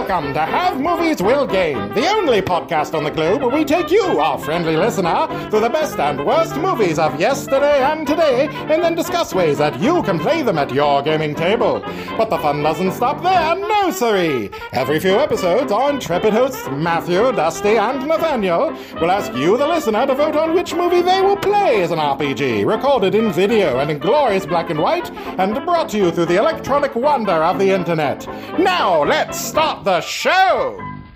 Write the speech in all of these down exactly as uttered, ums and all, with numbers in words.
Welcome to Have Movies Will Game, the only podcast on the globe where we take you, our friendly listener, through the best and worst movies of yesterday and today, and then discuss ways that you can play them at your gaming table. But the fun doesn't stop there, no siree. Every few episodes, our intrepid hosts Matthew, Dusty, and Nathaniel will ask you, the listener, to vote on which movie they will play as an R P G, recorded in video and in glorious black and white, and brought to you through the electronic wonder of the internet. Now, let's start the show!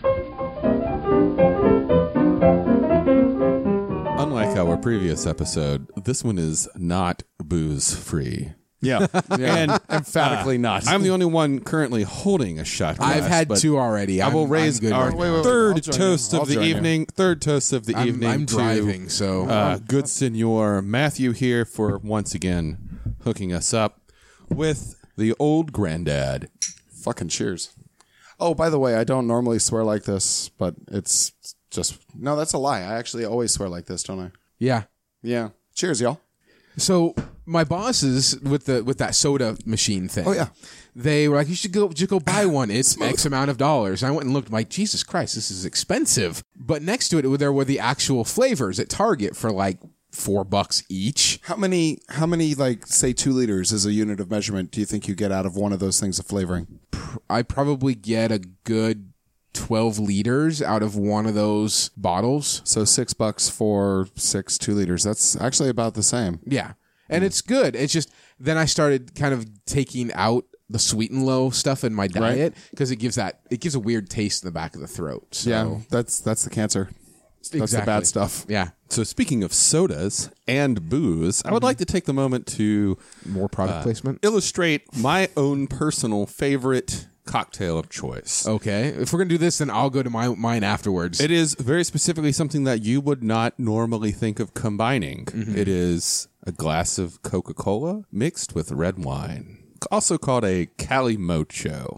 Unlike our previous episode, this one is not booze-free. Yeah, yeah. And emphatically uh, not. I'm the only one currently holding a shot glass. I've had two already. I will I'm, raise I'm good our right wait, wait, wait. third toast of the evening. You. Third toast of the I'm, evening. I'm to, driving, so uh, good Senor Matthew here for once again hooking us up with the old granddad. Fucking cheers. Oh, by the way, I don't normally swear like this, but it's just no. That's a lie. I actually always swear like this, don't I? yeah. Yeah. Cheers, y'all. So my bosses with the with that soda machine thing. Oh yeah. They were like, you should go just go buy one. It's X amount of dollars. I went and looked. I'm like, Jesus Christ, this is expensive. But next to it, there were the actual flavors at Target for like four bucks each. How many? How many? Like, say, two liters is a unit of measurement. Do you think you get out of one of those things of flavoring? I probably get a good twelve liters out of one of those bottles. So six bucks for six two liters. That's actually about the same. Yeah. And it's good. It's just, then I started kind of taking out the sweet and low stuff in my diet because it gives that, it gives a weird taste in the back of the throat. So. Yeah, that's that's the cancer. That's Exactly. the bad stuff. Yeah. So speaking of sodas and booze, mm-hmm. I would like to take the moment to More product uh, placement. illustrate my own personal favorite cocktail of choice. Okay. If we're going to do this, then I'll go to my mine afterwards. It is very specifically something that you would not normally think of combining. Mm-hmm. It is a glass of Coca-Cola mixed with red wine, also called a Calimocho.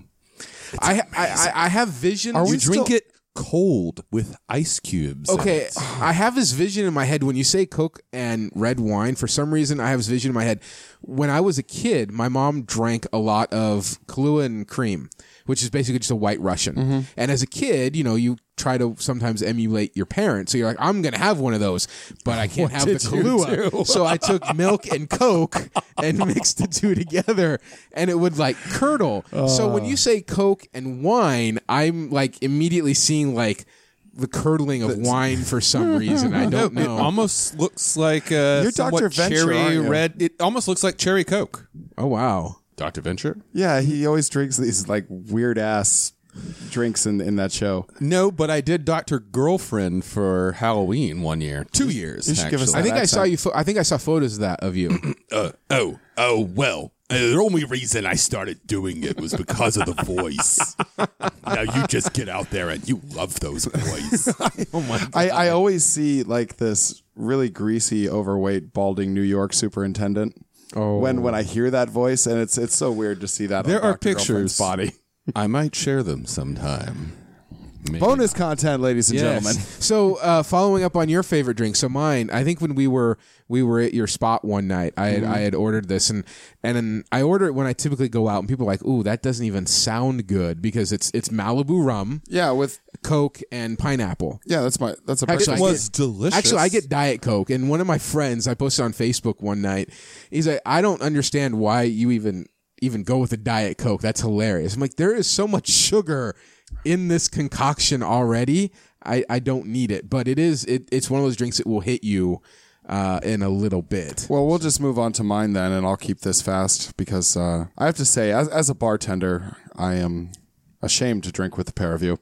I, I, I, I have vision. Are you drink still- it cold with ice cubes. Okay, I have this vision in my head when you say Coke and red wine. For some reason, I have this vision in my head. When I was a kid, my mom drank a lot of Kahlua and cream, which is basically just a white Russian. Mm-hmm. And as a kid, you know, you try to sometimes emulate your parents. So you're like, I'm going to have one of those, but I can't have the Kahlua. So I took milk and Coke and mixed the two together, and it would like curdle. Uh. So when you say Coke and wine, I'm like immediately seeing like the curdling of wine for some reason. I don't know. It almost looks like uh, You're Doctor Venture, cherry aren't you? red. It almost looks like cherry Coke. Oh, wow. Doctor Venture? Yeah, he always drinks these like weird ass drinks in in that show. No, but I did Doctor Girlfriend for Halloween one year, two years. You should give us I think that I saw accent. you. Fo- I think I saw photos of that of you. uh, oh, oh, well. Uh, the only reason I started doing it was because of the voice. Now you just get out there and you love those boys. Oh my God. I, I always see like this really greasy, overweight, balding New York superintendent. Oh. When when I hear that voice, and it's it's so weird to see that. There on are Doctor Girlfriend's pictures. Body. I might share them sometime. Maybe. Bonus content, ladies and Yes. gentlemen. So, uh, following up on your favorite drink, so mine. I think when we were we were at your spot one night, I had Mm-hmm. I had ordered this, and and then I order it when I typically go out, and people are like, "Ooh, that doesn't even sound good," because it's it's Malibu rum, Yeah, with Coke, and pineapple. yeah, that's my that's a Actually, perfect- I was delicious. Actually, I get Diet Coke, and one of my friends I posted on Facebook one night. He's like, "I don't understand why you even even go with a Diet Coke. That's hilarious." I'm like, there is so much sugar in this concoction already. I, I don't need it, but it is it, it's one of those drinks that will hit you uh, in a little bit. Well, we'll just move on to mine then, and I'll keep this fast because uh, I have to say, as, as a bartender, I am ashamed to drink with the pair of you.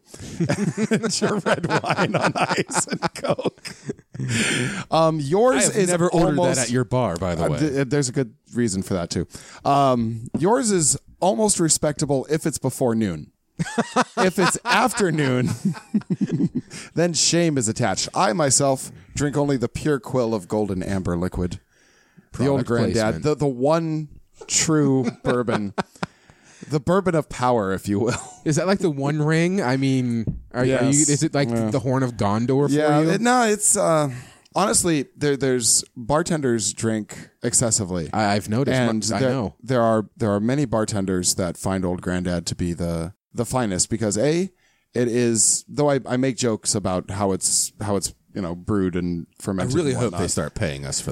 It's your red wine on ice and Coke. Um, yours I have is never ordered almost, that at your bar, by the uh, way. th- there's a good reason for that too. Um, yours is almost respectable if it's before noon. If it's afternoon, then shame is attached. I myself drink only the pure quill of golden amber liquid. The old Product granddad, placement. the the one true bourbon, the bourbon of power, if you will. Is that like the One Ring? I mean, are, are you? Yes. Is it like Yeah. the Horn of Gondor for Yeah, you? it- no, it's uh, honestly there. There's bartenders drink excessively, I, I've noticed. and I there, know. there are there are many bartenders that find old granddad to be the the finest because A, It is, though I, I make jokes about how it's how it's you know brewed and I fermented. really and hope they whatnot. start paying us for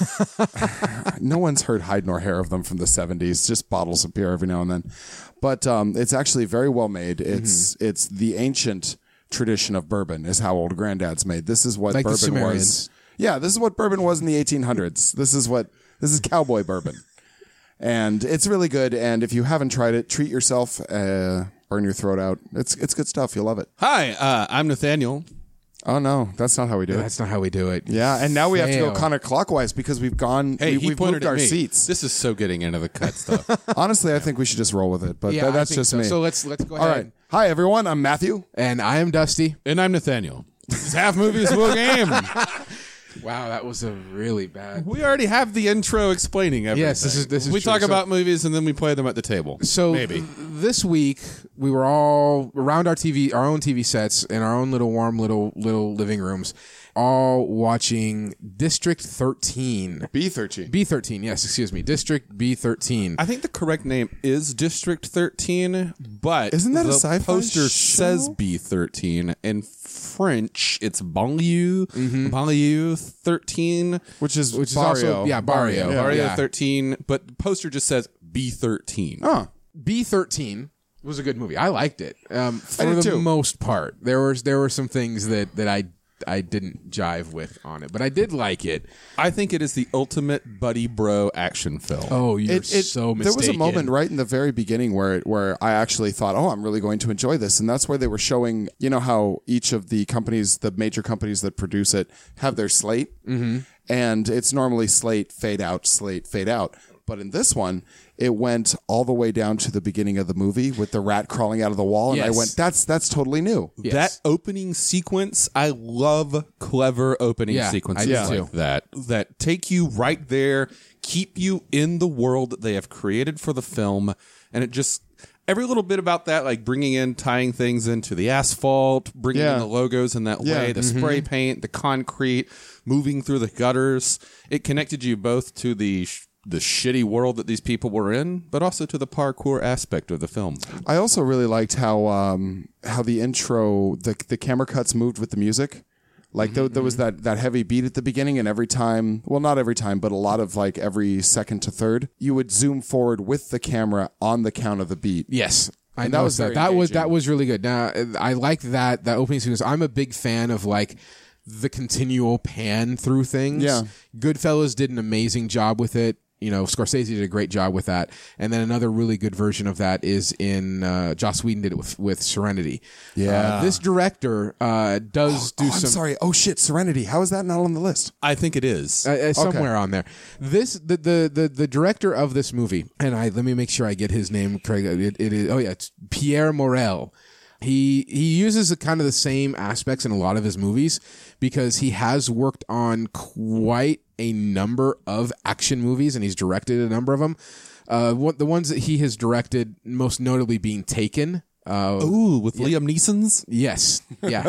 this. No one's heard hide nor hair of them from the seventies. Just bottles appear every now and then, but um, it's actually very well made. It's Mm-hmm. it's the ancient tradition of bourbon is how old granddads made. This is what Like the bourbon Sumerians. was. Yeah, this is what bourbon was in the eighteen hundreds. This is what this is cowboy bourbon, and it's really good. And if you haven't tried it, treat yourself. Uh, burn your throat out. It's it's good stuff. You'll love it. Hi, uh, I'm Nathaniel. Oh no, that's not how we do it. That's not how we do it. Yeah, and now we have to go Fail. counterclockwise because we've gone. Hey, we, he we've pointed moved at our me. seats. This is so getting into the cut stuff. Honestly, I think we should just roll with it. But Yeah, th- I that's think just so. me. So let's let's go All ahead. right. Hi everyone. I'm Matthew. And I am Dusty. And I'm Nathaniel. This is Half Movies Will Game. Wow, that was a really bad. We already have the intro explaining everything. Yes, this is- this is We true. talk So- about movies and then we play them at the table. So maybe. th- this week we were all around our T V, our own T V sets in our own little warm little little living rooms, all watching District thirteen. B thirteen. B thirteen, yes, excuse me. District B thirteen. I think the correct name is District thirteen, but Isn't that a the sci-fi poster show? says B thirteen. In French, it's banlieue, banlieue thirteen, Which is Which is Barrio. also- yeah, Barrio. Yeah. Barrio yeah. thirteen, but the poster just says B thirteen. Oh, B thirteen was a good movie. I liked it. Um, for did the too. most part. There was there were some things that, that I I didn't jive with on it, but I did like it. I think it is the ultimate buddy bro action film. Oh, you're it, it, so mistaken. there was a moment right in the very beginning where it, where I actually thought, oh, I'm really going to enjoy this, and that's where they were showing, you know, how each of the companies, the major companies that produce it, have their slate, mm-hmm. and it's normally slate fade out, slate fade out. But in this one, it went all the way down to the beginning of the movie with the rat crawling out of the wall, and I Yes. went, that's that's totally new. Yes. That opening sequence, I love clever opening Yeah, sequences I do like too. that. That take you right there, keep you in the world that they have created for the film, and it just every little bit about that, like bringing in, tying things into the asphalt, bringing Yeah. in the logos in that Yeah. way, the spray paint, the concrete, moving through the gutters. It connected you both to the sh- the shitty world that these people were in, but also to the parkour aspect of the film. I also really liked how um, how the intro, the the camera cuts moved with the music. Like there, there was that, that heavy beat at the beginning, and every time, well, not every time, but a lot of like every second to third, you would zoom forward with the camera on the count of the beat. Yes. I And that know was that. very That was engaging. that was really good. Now I like that that opening sequence. I'm a big fan of like the continual pan through things. Yeah. Goodfellas did an amazing job with it. You know, Scorsese did a great job with that. And then another really good version of that is in uh, Joss Whedon did it with, with Serenity. Yeah. Uh, this director uh, does do Oh, I'm some. sorry. Oh shit, Serenity. How is that not on the list? I think it is. Uh, uh, somewhere on there. This the, the the the director of this movie, and I let me make sure I get his name correct. It, it is oh yeah, it's Pierre Morel. He he uses a, kind of the same aspects in a lot of his movies because he has worked on quite a number of action movies and he's directed a number of them. Uh, what the ones that he has directed, most notably being Taken. Uh, Ooh, with Liam Neeson's? Yes. Yeah.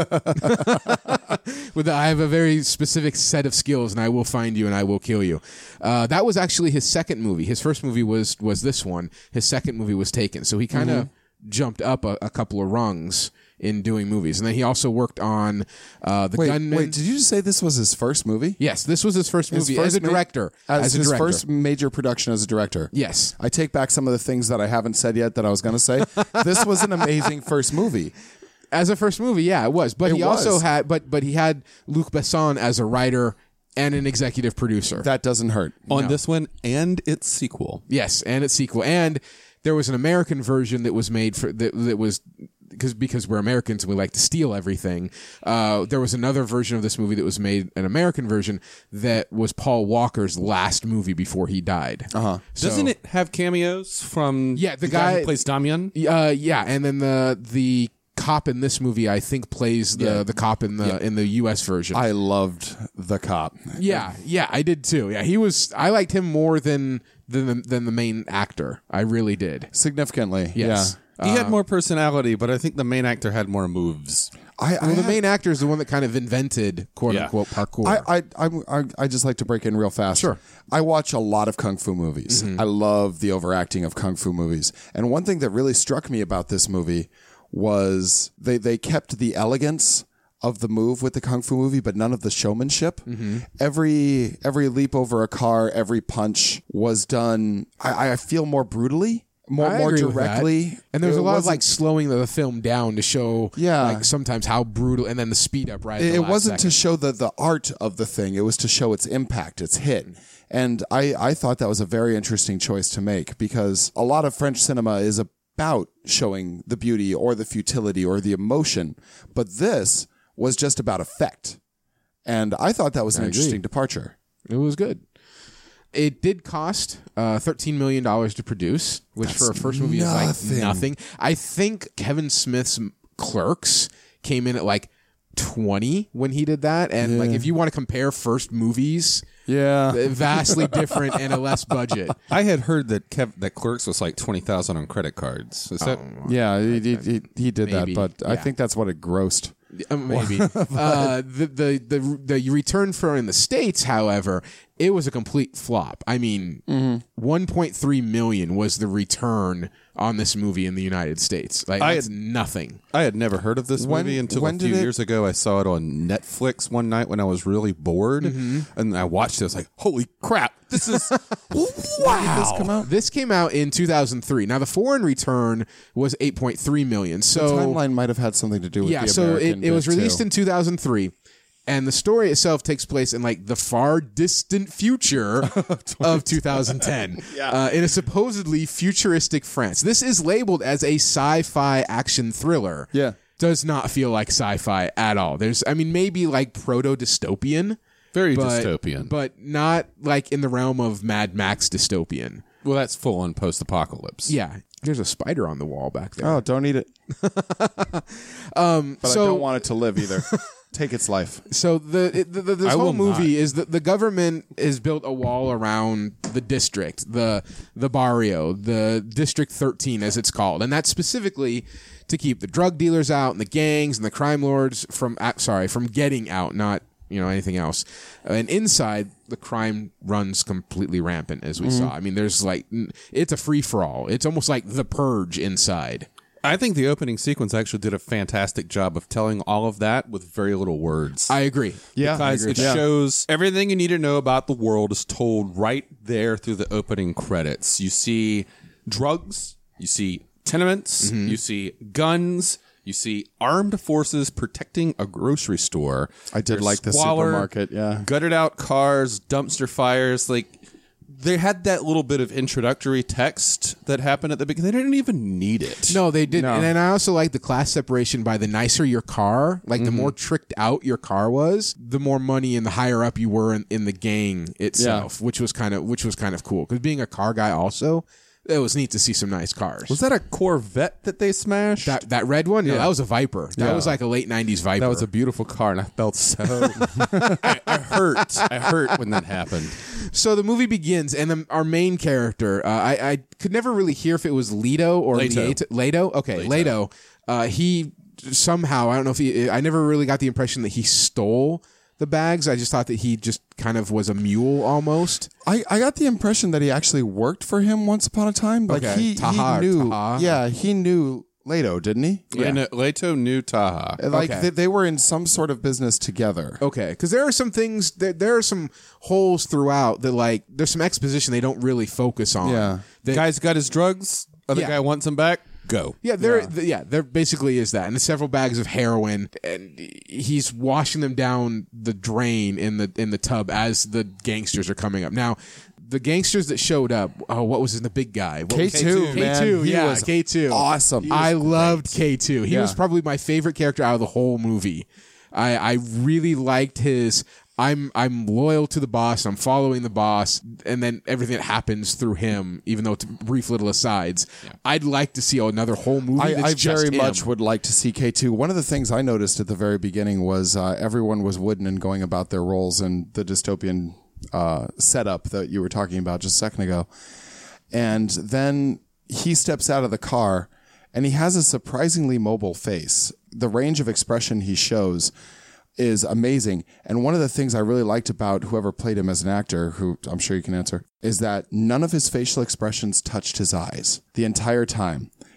With the, I have a very specific set of skills, and I will find you and I will kill you. Uh, that was actually his second movie. His first movie was was this one. His second movie was Taken. So he kind of Mm-hmm. jumped up a, a couple of rungs in doing movies, and then he also worked on uh, the Wait, Gunman. wait. Did you just say this was his first movie? Yes, this was his first His movie first as a ma- director. As, as a his director. first major production as a director. Yes. I take back some of the things that I haven't said yet that I was going to say. This was an amazing first movie. As a first movie, yeah, it was. But It he also was. had, but but he had Luc Besson as a writer and an executive producer. That doesn't hurt. On this one and its sequel. Yes, and its sequel, and there was an American version that was made for that. That was because because we're Americans and we like to steal everything. Uh, there was another version of this movie that was made, an American version that was Paul Walker's last movie before he died. Uh huh. Doesn't it have cameos from Yeah, the guy, guy- who plays Damian? Uh, yeah, and then the the cop in this movie, I think, plays the the cop in the in the U S version. I loved the cop. yeah, yeah, I did too. Yeah, he was. I liked him more than than the, than the main actor. I really did. Significantly. Yes. Yeah. He had more personality, but I think the main actor had more moves. I, I Well, the had- main actor is the one that kind of invented "quote Yeah. unquote" parkour. I, I, I, I, I just like to break in real fast. Sure. I watch a lot of kung fu movies. I love the overacting of kung fu movies. And one thing that really struck me about this movie was they, they kept the elegance of the move with the Kung Fu movie, but none of the showmanship. Mm-hmm. Every every leap over a car, every punch was done, I, I feel, more brutally, more I more agree with directly. that. And there's It a lot of wasn't- like slowing the film down to show Yeah. like sometimes how brutal, and then the speed up right at It, the it last wasn't second. to show the, the art of the thing. It was to show its impact, its hit. And I, I thought that was a very interesting choice to make, because a lot of French cinema is about showing the beauty or the futility or the emotion. But this was just about effect. And I thought that was an I agree. interesting departure. It was good. It did cost uh, thirteen million dollars to produce, which for a first movie nothing. is like nothing. I think Kevin Smith's Clerks came in at like twenty when he did that. And like, if you want to compare first movies, Yeah. vastly different and a less budget. I had heard that Kev- that Clerks was like twenty thousand on credit cards. Is that? Yeah, he, he, he, he did Maybe, that, but I yeah. think that's what it grossed. Uh, maybe. uh, the, the the the return for in the States, however, it was a complete flop. I mean, one point three million was the return on this movie in the United States. Like, I that's had- nothing. I had never heard of this When- movie until when a few did it- years ago. I saw it on Netflix one night when I was really bored, Mm-hmm. and I watched it. I was like, "Holy crap! This is Wow. This come out? This came out in two thousand three. Now, the foreign return was eight point three million. The So timeline might have had something to do with yeah, the so American it, it was bit, released too. in two thousand three. And the story itself takes place in like the far distant future of two thousand ten, uh, in a supposedly futuristic France. This is labeled as a sci-fi action thriller. Yeah. Does not feel like sci-fi at all. There's, I mean, maybe like proto-dystopian, very but, dystopian." but not like in the realm of Mad Max dystopian. well, that's full on post-apocalypse. Yeah, there's a spider on the wall back there. Oh, don't eat it. um, But so, I don't want it to live either. Take its life. So the, it- the, the this I whole will movie is that the government has built a wall around the district, the the barrio, the District thirteen as it's called, and that's specifically to keep the drug dealers out and the gangs and the crime lords from uh, sorry from getting out, not you know anything else. And inside, the crime runs completely rampant, as we saw. I mean, there's like n- it's a free for all. It's almost like The Purge inside. I think the opening sequence actually did a fantastic job of telling all of that with very little words. I agree. Yeah. because it Yeah. shows everything you need to know about the world is told right there through the opening credits. You see drugs, you see tenements, Mm-hmm. you see guns, you see armed forces protecting a grocery store. I did There's like the squalor, supermarket, yeah. gutted out cars, dumpster fires. Like, they had that little bit of introductory text that happened at the beginning. They didn't even need it. No, they didn't. No. And then I also like the class separation by the nicer your car, like the more tricked out your car was, the more money and the higher up you were in, in the gang itself, which was kind of which was kind of cool. Because being a car guy, also, it was neat to see some nice cars. Was that a Corvette that they smashed? that that red one? No, that was a Viper. That Yeah. was like a late nineties Viper. That was a beautiful car, and I felt so. I, I hurt. I hurt when that happened. So the movie begins, and the, our main character, uh, I, I could never really hear if it was Leto or Leto. Lieto. Leto? Okay, Leto. Uh, he somehow, I don't know if he, I never really got the impression that he stole the bags. I just thought that he just kind of was a mule almost. I, I got the impression that he actually worked for him once upon a time. Like Okay. he, Taha or he knew. Taha? Yeah, he knew Leto, didn't he? Yeah. And, uh, Leto knew Taha. Like Okay. they, they were in some sort of business together. Okay, because there are some things, there, there are some holes throughout that, like, there's some exposition they don't really focus on. Yeah. That- Guy's got his drugs. Other Yeah. guy wants him back. Go. Yeah, there. Yeah. Th- yeah, there basically is that, and there's several bags of heroin, and he's washing them down the drain in the in the tub as the gangsters are coming up. Now, the gangsters that showed up, oh, what was in the big guy? What K was- two, K man. two, He yeah, was K two, awesome. I loved K two. He Yeah. was probably my favorite character out of the whole movie. I I really liked his. I'm I'm loyal to the boss. I'm following the boss, and then everything that happens through him, even though it's brief little asides. I'd like to see another whole movie. I, that's I just very him. much would like to see K two. One of the things I noticed at the very beginning was uh, everyone was wooden and going about their roles in the dystopian uh, setup that you were talking about just a second ago. And then he steps out of the car, and he has a surprisingly mobile face. The range of expression he shows is amazing. And one of the things I really liked about whoever played him as an actor, who I'm sure you can answer, is that none of his facial expressions touched his eyes the entire time.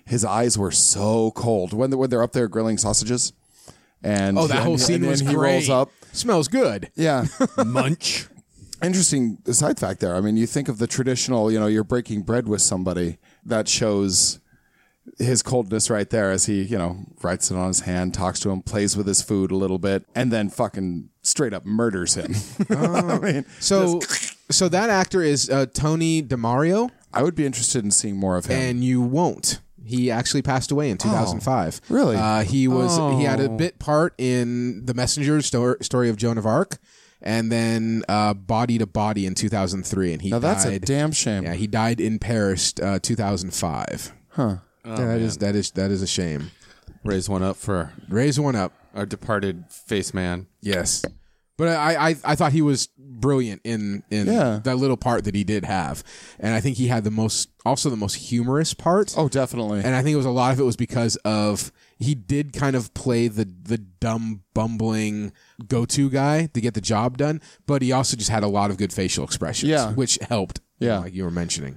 his eyes were so cold when, they, when they're up there grilling sausages. And Oh, that and- whole and scene then was he great. rolls up. Smells good. Yeah. Munch. Interesting side fact there. I mean, you think of the traditional, you know, you're breaking bread with somebody. That shows his coldness right there as he, you know, writes it on his hand, talks to him, plays with his food a little bit, and then fucking straight up murders him. I mean, So, so that actor is uh, Tony DeMario, I would be interested in seeing more of him. and you won't. He actually passed away in two thousand five. really? Uh, he was. He had a Oh. bit part in the Messenger sto- story of Joan of Arc, and then uh, Body to Body in two thousand three, and he now, that's died. a damn shame. Yeah, he died in Paris, uh, two thousand five. Huh. yeah, that is that is that is a shame. Raise one up for Raise one up. our departed face man. Yes, but I I, I thought he was brilliant in in Yeah. that little part that he did have, and I think he had the most also the most humorous part. Oh, definitely. And I think it was a lot of it was because of he did kind of play the the dumb bumbling go to guy to get the job done, but he also just had a lot of good facial expressions, Yeah. which helped. you Yeah. know, like you were mentioning.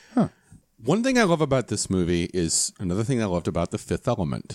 One thing I love about this movie is another thing I loved about The Fifth Element.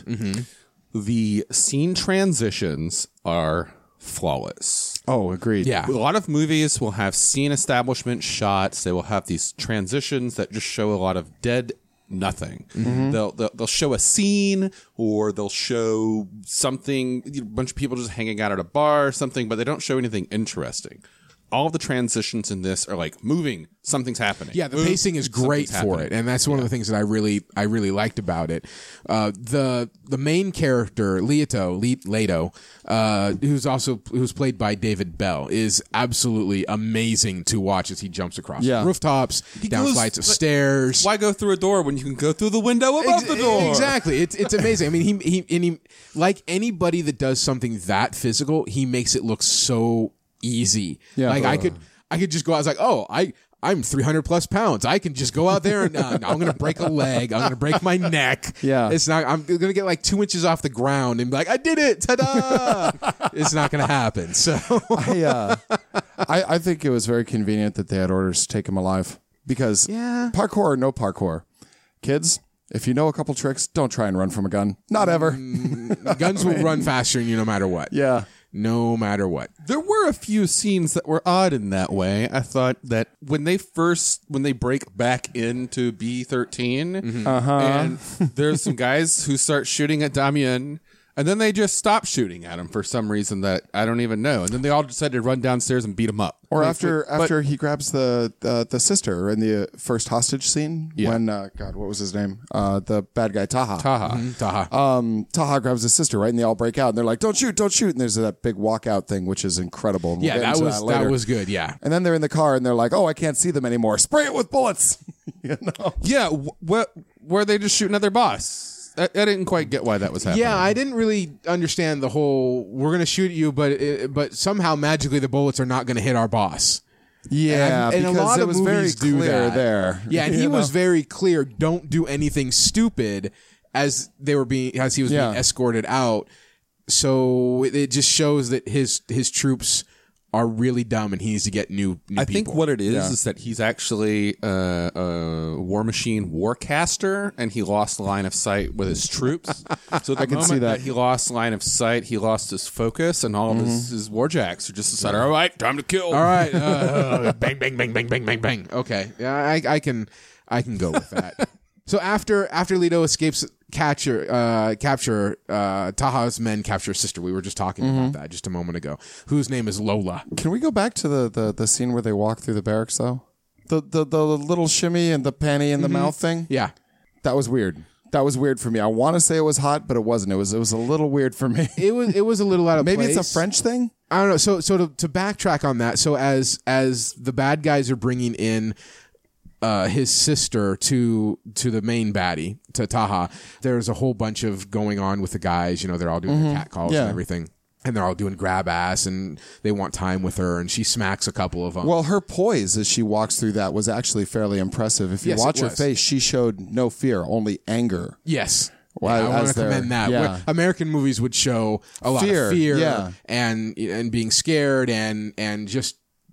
The scene transitions are flawless. oh, agreed. Yeah. A lot of movies will have scene establishment shots. They will have these transitions that just show a lot of dead nothing. They'll, they'll they'll show a scene, or they'll show something, a bunch of people just hanging out at a bar or something, but they don't show anything interesting. All of the transitions in this are like moving. Something's happening. Yeah, the Move, pacing is great something's for happening. it, and that's one of the things that I really, I really liked about it. Uh, the the main character, Leto, Le- Leto, uh, who's also who's played by David Bell, is absolutely amazing to watch as he jumps across Yeah. rooftops, down goes- flights of but- stairs. Why go through a door when you can go through the window above Ex- the door? Exactly. It's it's amazing. I mean, he he and he like anybody that does something that physical, he makes it look so easy. Yeah. Like I could I could just go out. I was like, oh, I. I'm three hundred plus pounds. I can just go out there and uh, I'm going to break a leg. I'm going to break my neck. Yeah. It's not, I'm going to get like two inches off the ground and be like, I did it. Ta-da. It's not going to happen. So I, uh, I, I think it was very convenient that they had orders to take him alive because Yeah. parkour or no parkour, kids, if you know a couple tricks, don't try and run from a gun. Not ever. guns will run faster than you no matter what. Yeah. No matter what. There were a few scenes that were odd in that way. I thought that when they first, when they break back into B thirteen, and there's some guys who start shooting at Damien, and then they just stop shooting at him for some reason that I don't even know. And then they all decided to run downstairs and beat him up. Or Like, after but- after he grabs the uh, the sister in the first hostage scene Yeah. when uh, God, what was his name? Uh, the bad guy Taha. Taha. Taha. Um, Taha grabs his sister, right, and they all break out, and they're like, "Don't shoot, don't shoot!" And there's that big walkout thing, which is incredible. And we'll yeah, get that into was, that, later. was good. Yeah. And then they're in the car, and they're like, "Oh, I can't see them anymore. Spray it with bullets." you know? Yeah, wh- what were they just shooting at their boss? I, I didn't quite get why that was happening. Yeah, I didn't really understand the whole. We're gonna shoot at you, but it, but somehow magically the bullets are not gonna hit our boss. Yeah, and, and because a lot it of was very movies do clear that. there. Yeah, and You he know? was very clear. Don't do anything stupid as they were being as he was Yeah. being escorted out. So it, it just shows that his his troops are really dumb, and he needs to get new. new I think people. what it is Yeah. is that he's actually uh, a War Machine warcaster, and he lost line of sight with his troops. So at the I can moment see that. he lost line of sight, he lost his focus, and all of his, his warjacks are just decided, all right, time to kill. All right, uh, bang, bang, bang, bang, bang, bang, bang. Okay, yeah, I, I can, I can go with that. So after after Leto escapes capture uh, capture uh, Taha's men capture his sister. We were just talking about that just a moment ago. Whose name is Lola. Can we go back to the, the, the scene where they walk through the barracks, though? The the, the little shimmy and the panty in the mouth thing? Yeah. That was weird. That was weird for me. I want to say it was hot, but it wasn't. It was it was a little weird for me. It was it was a little out of Maybe place. it's a French thing? I don't know. So so to, to backtrack on that. So as as the bad guys are bringing in uh, his sister to to the main baddie, to Taha, there's a whole bunch of going on with the guys. You know, they're all doing their cat calls Yeah. and everything. And they're all doing grab ass, and they want time with her, and she smacks a couple of them. Well, her poise as she walks through that was actually fairly impressive. If you Yes, it watch her was. face, she showed no fear, only anger. yes. Well, Yeah, I want as to they're- commend that. yeah. Where American movies would show a lot Fear, of fear yeah. and and being scared and and just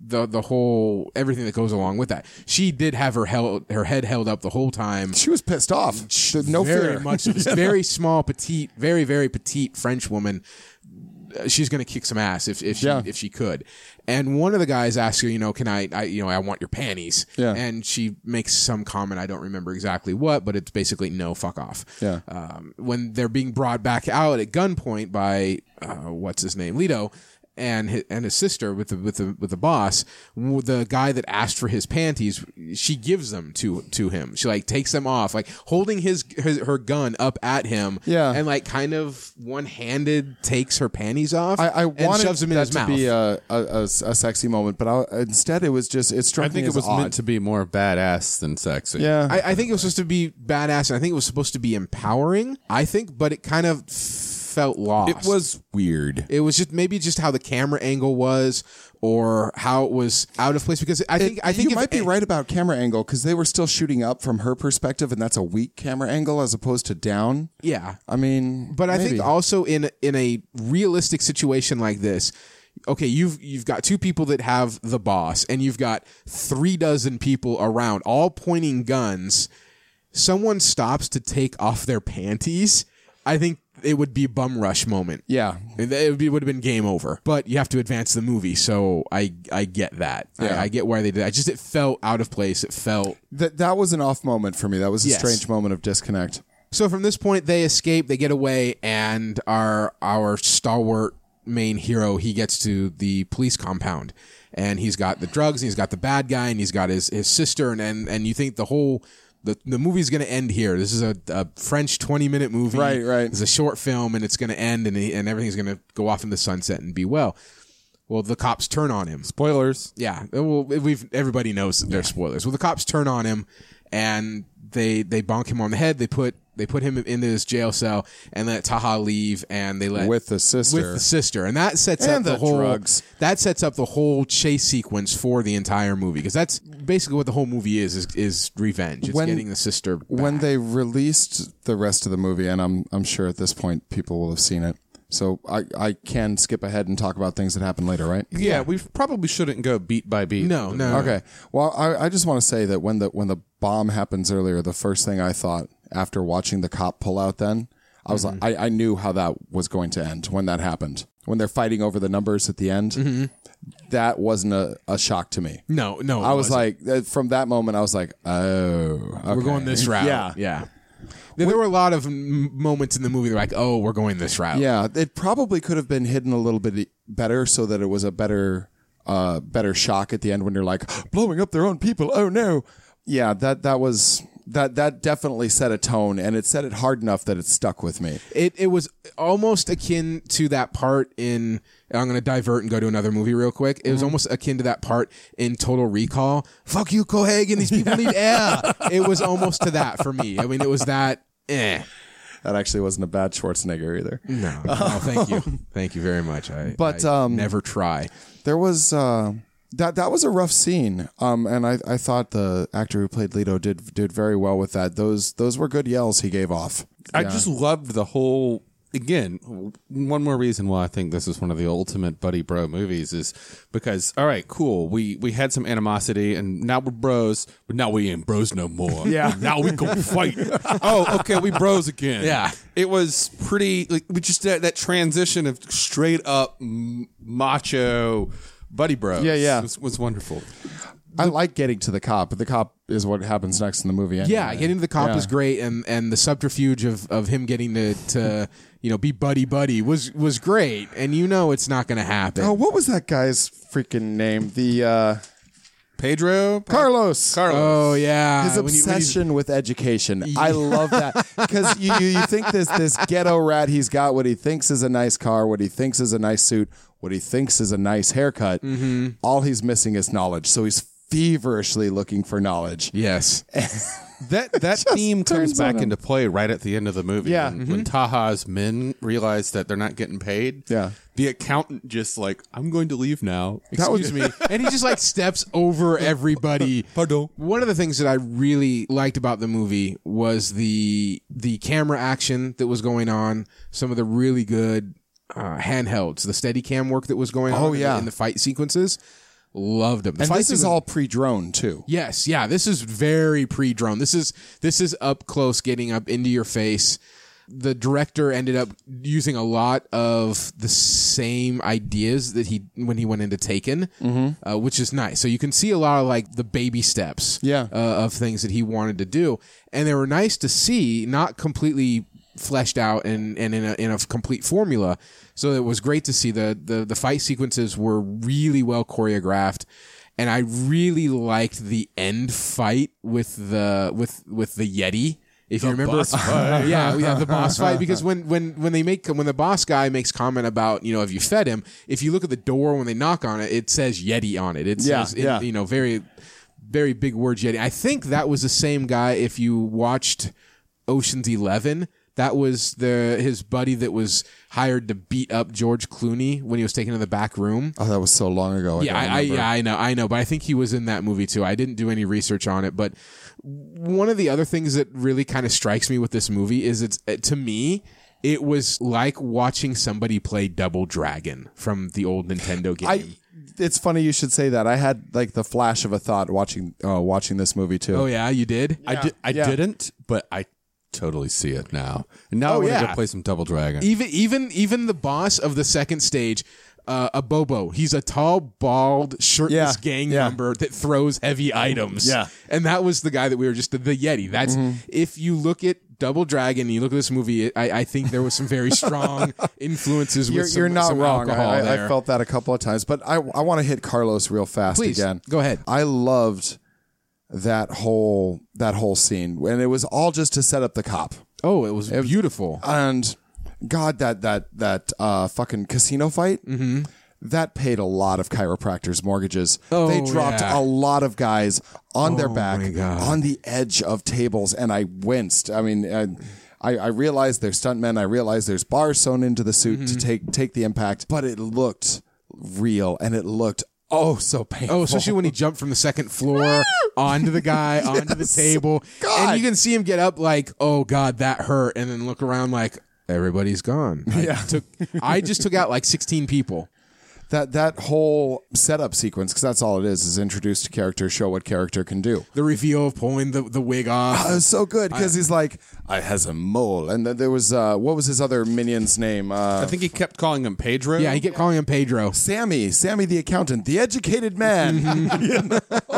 the the whole everything that goes along with that. She did have her held her head held up the whole time. She was pissed off. No very fear. much. This very small, petite, very very petite French woman. Uh, she's going to kick some ass if if she Yeah. if she could. And one of the guys asks her, you know, can I, I, you know, I want your panties. Yeah. And she makes some comment. I don't remember exactly what, but it's basically no, fuck off. Yeah. Um, when they're being brought back out at gunpoint by uh, what's his name, Leto, and his, and his sister with the with the with the boss, w- the guy that asked for his panties, she gives them to to him. She like takes them off, like holding his, his her gun up at him. Yeah. And like kind of one handed takes her panties off. I, I and wanted shoves them in that his to mouth. be a, a, a, a sexy moment, but I, instead it was just it struck I think me it as was odd. meant to be more badass than sexy. Yeah, I, I think it was supposed to be badass, and I think it was supposed to be empowering. I think, but it kind of felt lost. It was weird. It was just maybe just how the camera angle was, or how it was out of place. Because I think It- I think you if might be it- right about camera angle because they were still shooting up from her perspective, and that's a weak camera angle as opposed to down. Yeah, I mean, but I maybe. think also in in a realistic situation like this. Okay, you've you've got two people that have the boss, and you've got three dozen people around, all pointing guns. Someone stops to take off their panties. I think it would be a bum rush moment. yeah, It would, be, would have been game over. But you have to advance the movie, so I I get that. Yeah. I, I get why they did. I just it felt out of place. It felt that that was an off moment for me. That was a Yes. strange moment of disconnect. so. From this point, they escape. They get away, and our our stalwart main hero he gets to the police compound, and he's got the drugs, and he's got the bad guy, and he's got his his sister, and and, and you think the whole. The, the movie's going to end here. This is a, a French twenty-minute movie. Right, right. It's a short film, and it's going to end, and, he, and everything's going to go off in the sunset and be well. Well, the cops turn on him. Spoilers. Yeah, well, we've everybody knows that they're spoilers. Well, the cops turn on him, and they they bonk him on the head. They put they put him into his jail cell and let Taha leave, and they let With the sister. with the sister, and that sets And up the, the whole drugs. that sets up the whole chase sequence for the entire movie, because that's basically what the whole movie is is, is revenge. It's When- getting the sister back. When they released the rest of the movie, and I'm I'm sure at this point people will have seen it, so I, I can skip ahead and talk about things that happen later, right? Yeah, we probably shouldn't go beat by beat. no no Okay. Well, I, I just want to say that when the when the bomb happens earlier, the first thing I thought after watching the cop pull out, then I was Mm-hmm. like, I, I knew how that was going to end when that happened. When they're fighting over the numbers at the end, Mm-hmm. that wasn't a, a shock to me. no no it I was wasn't. like, uh, from that moment, I was like, oh, we're okay. going this route. Yeah. yeah. There, there were a lot of m- moments in the movie that were like, oh, we're going this route. Yeah, it probably could have been hidden a little bit better so that it was a better, uh, better shock at the end when you're like blowing up their own people. Oh no! Yeah, that that was that that definitely set a tone, and it set it hard enough that it stuck with me. It it was almost akin to that part in. I'm going to divert and go to another movie real quick. It was Mm-hmm. almost akin to that part in Total Recall. Fuck you, Cohagen. These people need air. It was almost to that for me. I mean, it was that. Eh. That actually wasn't a bad Schwarzenegger either. No. Oh, thank you. Thank you very much. I, But, I um, never try. There was uh, that that was a rough scene, um, and I, I thought the actor who played Leto did did very well with that. Those those were good yells he gave off. I Yeah. just loved the whole. Again, one more reason why I think this is one of the ultimate buddy bro movies is because, all right, cool. We we had some animosity, and now we're bros, but now we ain't bros no more. Yeah. now we gonna fight. Oh, okay, we bros again. Yeah. it was pretty. Like we just that, that transition of straight up m- macho buddy bros. Yeah, yeah. was, was wonderful. I like getting to the cop, but the cop is what happens next in the movie. Anyway. Yeah, getting to the cop Yeah. is great, and, and the subterfuge of, of him getting to, to you know be buddy buddy was was great, and you know it's not going to happen. Oh, what was that guy's freaking name? The uh, Pedro Carlos. Carlos. Oh yeah, His When you- when you- obsession with education. I love that because you, you you think this this ghetto rat, he's got what he thinks is a nice car, what he thinks is a nice suit, what he thinks is a nice haircut. Mm-hmm. All he's missing is knowledge. So he's feverishly looking for knowledge. Yes. That that theme comes turns on back him. into play right at the end of the movie. Yeah. when, when Taha's men realize that they're not getting paid. Yeah. the accountant just like, I'm going to leave now. That was- Excuse me. And he just like steps over everybody. Pardon. One of the things that I really liked about the movie was the the camera action that was going on, some of the really good uh, handhelds, the Steadicam work that was going on Oh, in, yeah. the, in the fight sequences. Loved them. The And fight this is sequence- all pre-drone too. Yes, yeah, this is very pre-drone. This is this is up close, getting up into your face. The director ended up using a lot of the same ideas that he when he went into Taken, mm-hmm. uh, which is nice. So you can see a lot of like the baby steps, Yeah. uh, of things that he wanted to do, and they were nice to see, not completely fleshed out and, and in a in a complete formula. So it was great to see the the the fight sequences were really well choreographed. And I really liked the end fight with the with with the Yeti. If you remember, yeah, yeah, the boss fight. Because when when when they make when the boss guy makes comment about, you know, have you fed him? If you look at the door when they knock on it, it says Yeti on it. It Yeah, says, in, yeah. you know, very very big words Yeti. I think that was the same guy. If you watched Ocean's Eleven, that was the his buddy that was hired to beat up George Clooney when he was taken to the back room. Oh, that was so long ago. Yeah, don't I, I, remember. yeah, I know, I know, but I think he was in that movie too. I didn't do any research on it, but one of the other things that really kind of strikes me with this movie is it's uh, to me, it was like watching somebody play Double Dragon from the old Nintendo game. I. It's funny you should say that. I had like the flash of a thought watching uh, watching this movie too. oh yeah, you did. I, di- I yeah. didn't, but I totally see it now. And now Oh, I want to yeah. go play some Double Dragon. Even even even the boss of the second stage, uh, a Bobo. He's a tall, bald, shirtless Yeah, gang yeah. member that throws heavy items. Yeah. and that was the guy that we were just the, the Yeti. That's if you look at Double Dragon, and you look at this movie. I, I think there was some very strong influences. You're, with some, you're not some wrong. alcohol I, I, there. I felt that a couple of times, but I I want to hit Carlos real fast Please, again. go ahead. I loved that whole that whole scene, and it was all just to set up the cop. Oh, it was beautiful. And God, that that that uh, fucking casino fight. Mm-hmm. That paid a lot of chiropractors' mortgages. Oh, they dropped yeah. a lot of guys on their Oh, back, my God. on the edge of tables, and I winced. I mean, I, I, I realized they're stuntmen. I realized there's bars sewn into the suit Mm-hmm. to take take the impact, but it looked real, and it looked oh so painful. Oh, especially when he jumped from the second floor onto the guy, onto the Yes. table. God. And you can see him get up like, oh, God, that hurt. And then look around like, everybody's gone. I, Yeah. took, I just took out like sixteen people. that that whole setup sequence, because that's all it is, is introduce a character, show what character can do. The reveal of pulling the, the wig off. It was so good because he's like, I has a mole, and then there was uh, what was his other minion's name? Uh, I think he kept calling him Pedro. Yeah, he kept calling him Pedro. Sammy, Sammy the accountant, the educated man. You know?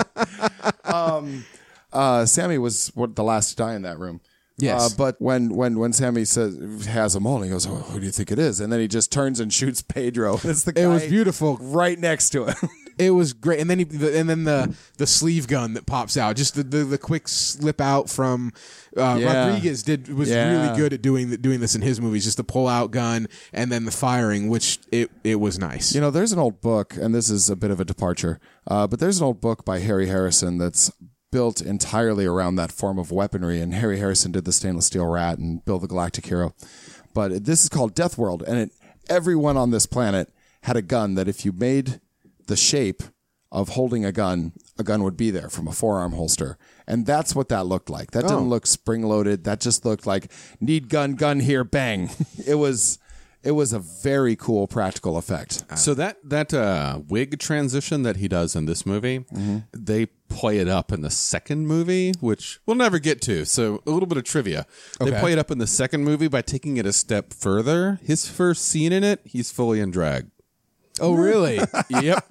um, uh, Sammy was what, the last to die in that room. Yes. Uh, but when, when, when Sammy says has a mole, he goes, oh, who do you think it is? And then he just turns and shoots Pedro. It's the guy It was beautiful. right next to him. It was great, and then he, the, and then the the sleeve gun that pops out, just the the, the quick slip out from uh, Yeah. Rodriguez did was Yeah. really good at doing the, doing this in his movies, just the pull out gun and then the firing, which it it was nice. You know, there's an old book, and this is a bit of a departure, uh, but there's an old book by Harry Harrison that's built entirely around that form of weaponry, and Harry Harrison did the Stainless Steel Rat and Bill the Galactic Hero. But this is called Death World, and it, everyone on this planet had a gun that if you made the shape of holding a gun, a gun would be there from a forearm holster. And that's what that looked like. That didn't look spring-loaded. That just looked like, need gun, gun here, bang. It was... It was a very cool practical effect. So that that uh, wig transition that he does in this movie, Mm-hmm. they play it up in the second movie, which we'll never get to. So a little bit of trivia. They Okay. play it up in the second movie by taking it a step further. His first scene in it, he's fully in drag. Oh, really? Yep.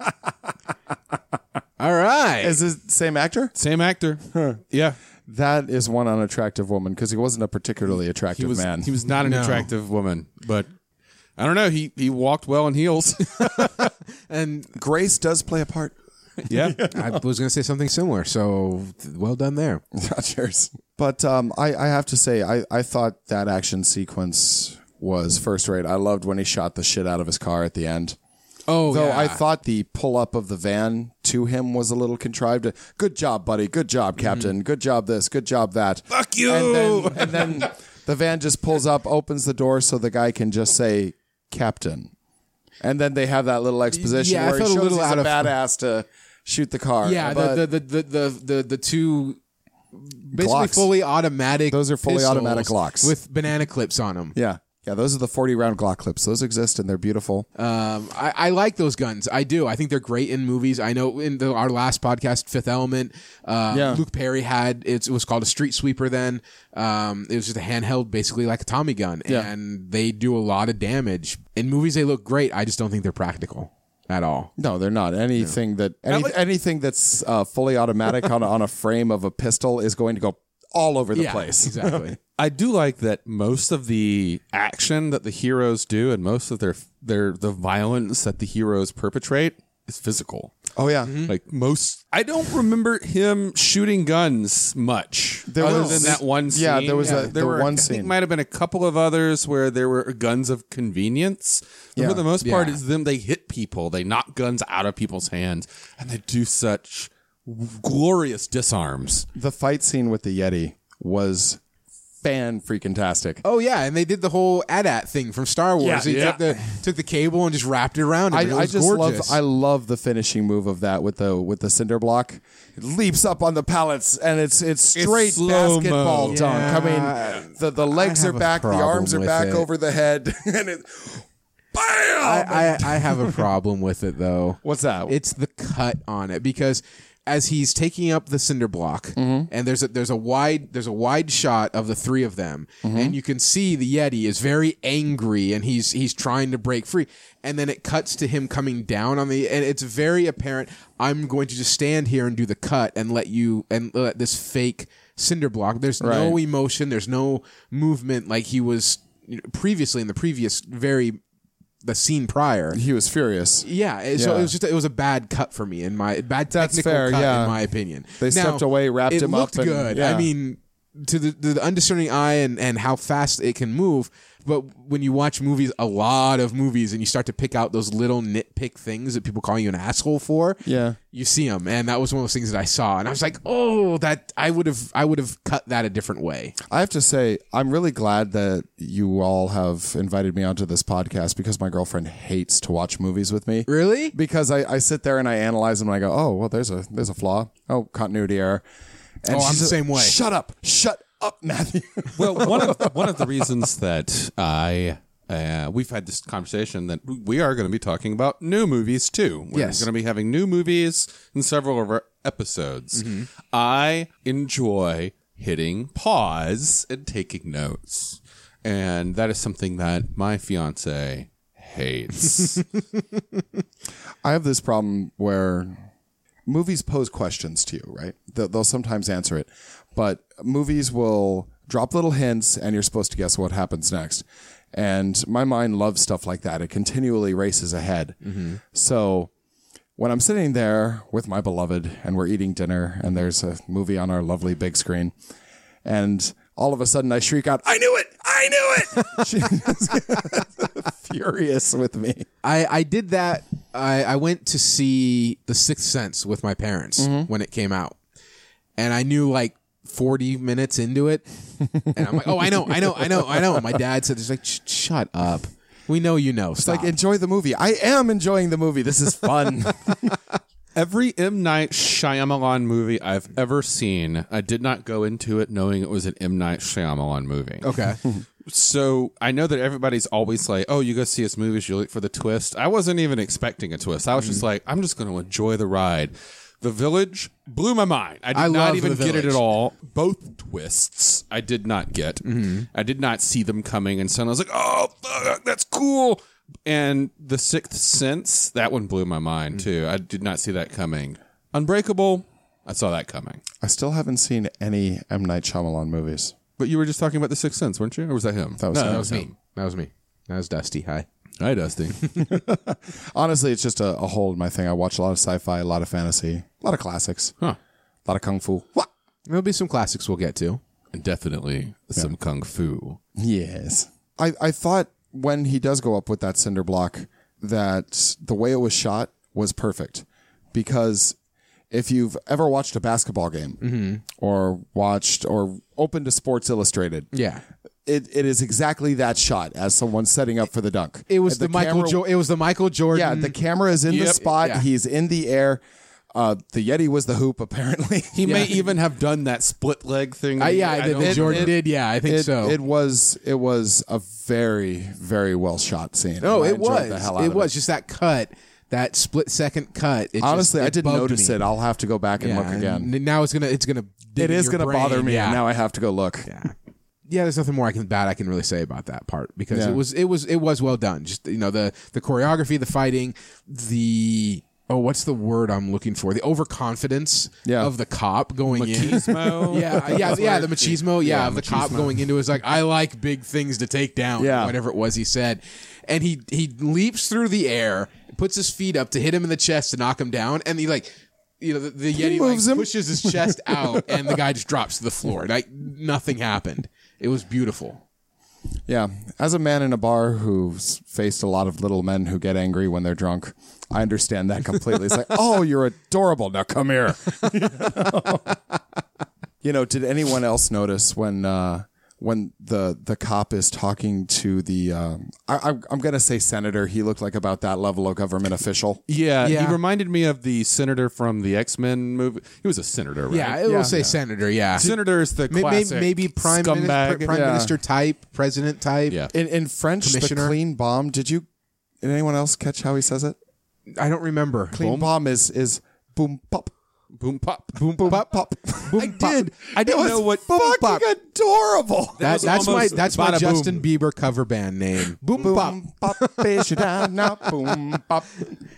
All right. Is this the same actor? Same actor. Yeah. That is one unattractive woman because he wasn't a particularly attractive He was man. he was not an No. attractive woman, but I don't know. He he walked well in heels. And Grace does play a part. Yeah. I was going to say something similar, so well done there. Cheers. But um, I, I have to say, I, I thought that action sequence was first rate. I loved when he shot the shit out of his car at the end. Oh, Though yeah. I thought the pull up of the van to him was a little contrived. Good job, buddy. Good job, Captain. Good job this. Good job that. Fuck you. And then, and then the van just pulls up, opens the door so the guy can just say, Captain. And then they have that little exposition Yeah, I where he felt a shows little he's out a of- badass to shoot the car. Yeah, But the, the, the, the, the, the two basically Glocks. fully automatic Those are fully pistols automatic Glocks. with banana clips on them. yeah. Yeah, those are the forty round Glock clips. Those exist and they're beautiful. Um, I, I like those guns. I do. I think they're great in movies. I know in the, our last podcast, Fifth Element, uh, Yeah. Luke Perry had it was called a street sweeper. Then um, it was just a handheld, basically like a Tommy gun, Yeah. and they do a lot of damage. In movies, they look great. I just don't think they're practical at all. No, they're not. Anything that any, like- anything that's uh, fully automatic on a, on a frame of a pistol is going to go all over the yeah, place. exactly. I do like that most of the action that the heroes do and most of their their the violence that the heroes perpetrate is physical. Oh yeah. Like most, I don't remember him shooting guns much. There other was- than that one scene. yeah, there was a- there the were, one I think scene. might have been a couple of others where there were guns of convenience. But Yeah. for the most part, Yeah. it's them. They hit people. They knock guns out of people's hands, and they do such glorious disarms. The fight scene with the Yeti was fan freaking tastic. Oh yeah, and they did the whole A T A T thing from Star Wars. Yeah, He yeah. took the took the cable and just wrapped it around him. I, and it I was just gorgeous. love I love the finishing move of that with the with the cinder block. It leaps up on the pallets and it's it's straight slow-mo. basketball Yeah. dunk. I mean, the the legs I are have a back, the problem arms are with back it. over the head, and it bam. I, I, I have a problem with it though. What's that? It's the cut on it because as he's taking up the cinder block, Mm-hmm. and there's a there's a wide there's a wide shot of the three of them, Mm-hmm. and you can see the Yeti is very angry and he's he's trying to break free, and then it cuts to him coming down on the, and it's very apparent. I'm going to just stand here and do the cut and let you and let this fake cinder block. There's no Right. emotion. There's no movement like he was you know, previously in the previous very. The scene prior, He was furious. yeah, it- so Yeah. it was just it was a bad cut for me in my bad That's technical fair, cut yeah. in my opinion. They stepped away, wrapped it him up, looked and- good. yeah. I mean, to the, to the undiscerning eye and and how fast it can move. But when you watch movies, a lot of movies, and you start to pick out those little nitpick things that people call you an asshole for, Yeah. you see them, and that was one of those things that I saw, and I was like, oh, that I would have I would have cut that a different way. I have to say, I'm really glad that you all have invited me onto this podcast because my girlfriend hates to watch movies with me. Really? Because I, I sit there and I analyze them and I go, oh, well, there's a there's a flaw. Oh, continuity error. And Oh, I'm she's the a- same way. Shut up. Shut up, Matthew. Well, one of one of the reasons that I uh, we've had this conversation that we are going to be talking about new movies too. We're Yes. going to be having new movies in several of our episodes. I enjoy hitting pause and taking notes, and that is something that my fiance hates. I have this problem where movies pose questions to you, right? They'll, they'll sometimes answer it, but movies will drop little hints and you're supposed to guess what happens next. And my mind loves stuff like that. It continually races ahead. So when I'm sitting there with my beloved and we're eating dinner and there's a movie on our lovely big screen and all of a sudden I shriek out, I knew it! I knew it! She's furious with me. I, I did that. I, I went to see The Sixth Sense with my parents when it came out. And I knew like forty minutes into it. And I'm like, oh, I know, I know, I know, I know. And my dad said, "Just like, Sh- shut up. We know you know. It's Stop." like, enjoy the movie. I am enjoying the movie. This is fun. Every M. Night Shyamalan movie I've ever seen, I did not go into it knowing it was an M. Night Shyamalan movie. okay. So I know that everybody's always like, oh, you go see his movies, you look for the twist. I wasn't even expecting a twist. I was just like, I'm just going to enjoy the ride. The Village blew my mind. I did I not love even The get it Village. at all. Both twists I did not get. I did not see them coming. And so I was like, oh, fuck, that's cool. And The Sixth Sense, that one blew my mind too. I did not see that coming. Unbreakable, I saw that coming. I still haven't seen any M. Night Shyamalan movies. But you were just talking about The Sixth Sense, weren't you? Or was that him? That was no, him. that That was was him. me. That was me. That was Dusty. Hi. Hi, Dusty. Honestly, it's just a, a hole in my thing. I watch a lot of sci-fi, a lot of fantasy, a lot of classics, Huh. a lot of kung fu. What? There'll be some classics we'll get to. And definitely some kung fu. Yes. I, I thought when he does go up with that cinder block that the way it was shot was perfect. Because if you've ever watched a basketball game or watched or opened to Sports Illustrated, Yeah. it, it is exactly that shot as someone setting up for the dunk. It was the, And Michael. camera- Jo- it was the Michael Jordan. Yeah, the camera is in the Yep. spot. Yeah. He's in the air. Uh, the Yeti was the hoop, apparently. He may even have done that split leg thing. Uh, yeah, I that don't- that Jordan it- did. Yeah, I think It, so. it was it was a very very well shot scene. no, I it enjoyed was. the hell out It of was just that cut, that split second cut. It Honestly, just, I it didn't bugged notice me. it. I'll have to go back and Yeah, look again. and now it's gonna it's gonna dig It in is your going to brain. bother me, Yeah. and now I have to go look. Yeah. Yeah, there's nothing more I can bad I can really say about that part because Yeah. it was it was it was well done. Just you know the the choreography, the fighting, the oh what's the word I'm looking for? The overconfidence Yeah. of the cop going in. Machismo. Yeah, yeah, yeah. The machismo, yeah, Yeah, of the cop machismo. going into it is like, I like big things to take down. Yeah. whatever it was he said, and he he leaps through the air, puts his feet up to hit him in the chest to knock him down, and he like. You know, the, the Yeti like, moves him. pushes his chest out, and the guy just drops to the floor. Like nothing happened. It was beautiful. Yeah, as a man in a bar who's faced a lot of little men who get angry when they're drunk, I understand that completely. It's like, oh, you're adorable. Now come here. You know, did anyone else notice when uh, when the the cop is talking to the um, I, I'm I'm gonna say senator? He looked like about that level of government official. Yeah, Yeah. he reminded me of the senator from the X-Men movie. He was a senator, right? Yeah, it Yeah. will say senator. Yeah, Senator is the May- may- classic maybe prime scumbag. minister, prime Yeah. minister type, president type. Yeah. In in French, the Commissioner. clean bomb. Did you? Did anyone else catch how he says it? I don't remember. Clean bomb is is boom pop. Boom pop. Boom, boom, pop, pop. I did. I It didn't was know what. fucking pop. adorable. That, was that's my almost that's my bada Justin boom. Bieber cover band name. Boom, pop. Boom, pop, fish it down now. Boom, pop.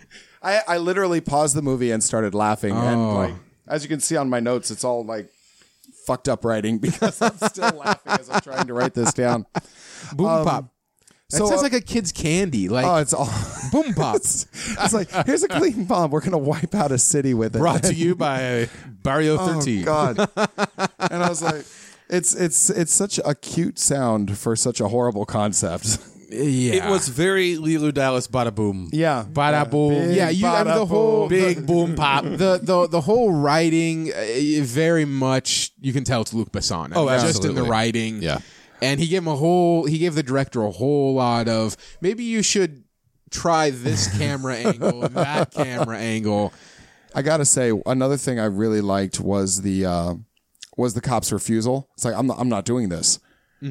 I, I literally paused the movie and started laughing. And like, as you can see on my notes, it's all like fucked up writing because I'm still laughing as I'm trying to write this down. Boom pop. That so, sounds uh, like a kid's candy. Like Oh, it's all. boom pop. It's, it's like, here's a clean bomb. We're gonna wipe out a city with it. Brought to you by Barrio thirteen. Oh God! And I was like, it's it's it's such a cute sound for such a horrible concept. Yeah, It was very Lilu Dallas Bada Boom. Yeah, Bada boom. Big Yeah, you I mean, the bada whole boom. Big boom pop. the the the whole writing uh, very much you can tell it's Luc Besson. I Oh, mean, just in the absolutely. writing. Yeah. And he gave him a whole he gave the director a whole lot of maybe you should try this camera angle and that camera angle. I gotta say, another thing I really liked was the uh, was the cop's refusal. It's like I'm not, I'm not doing this.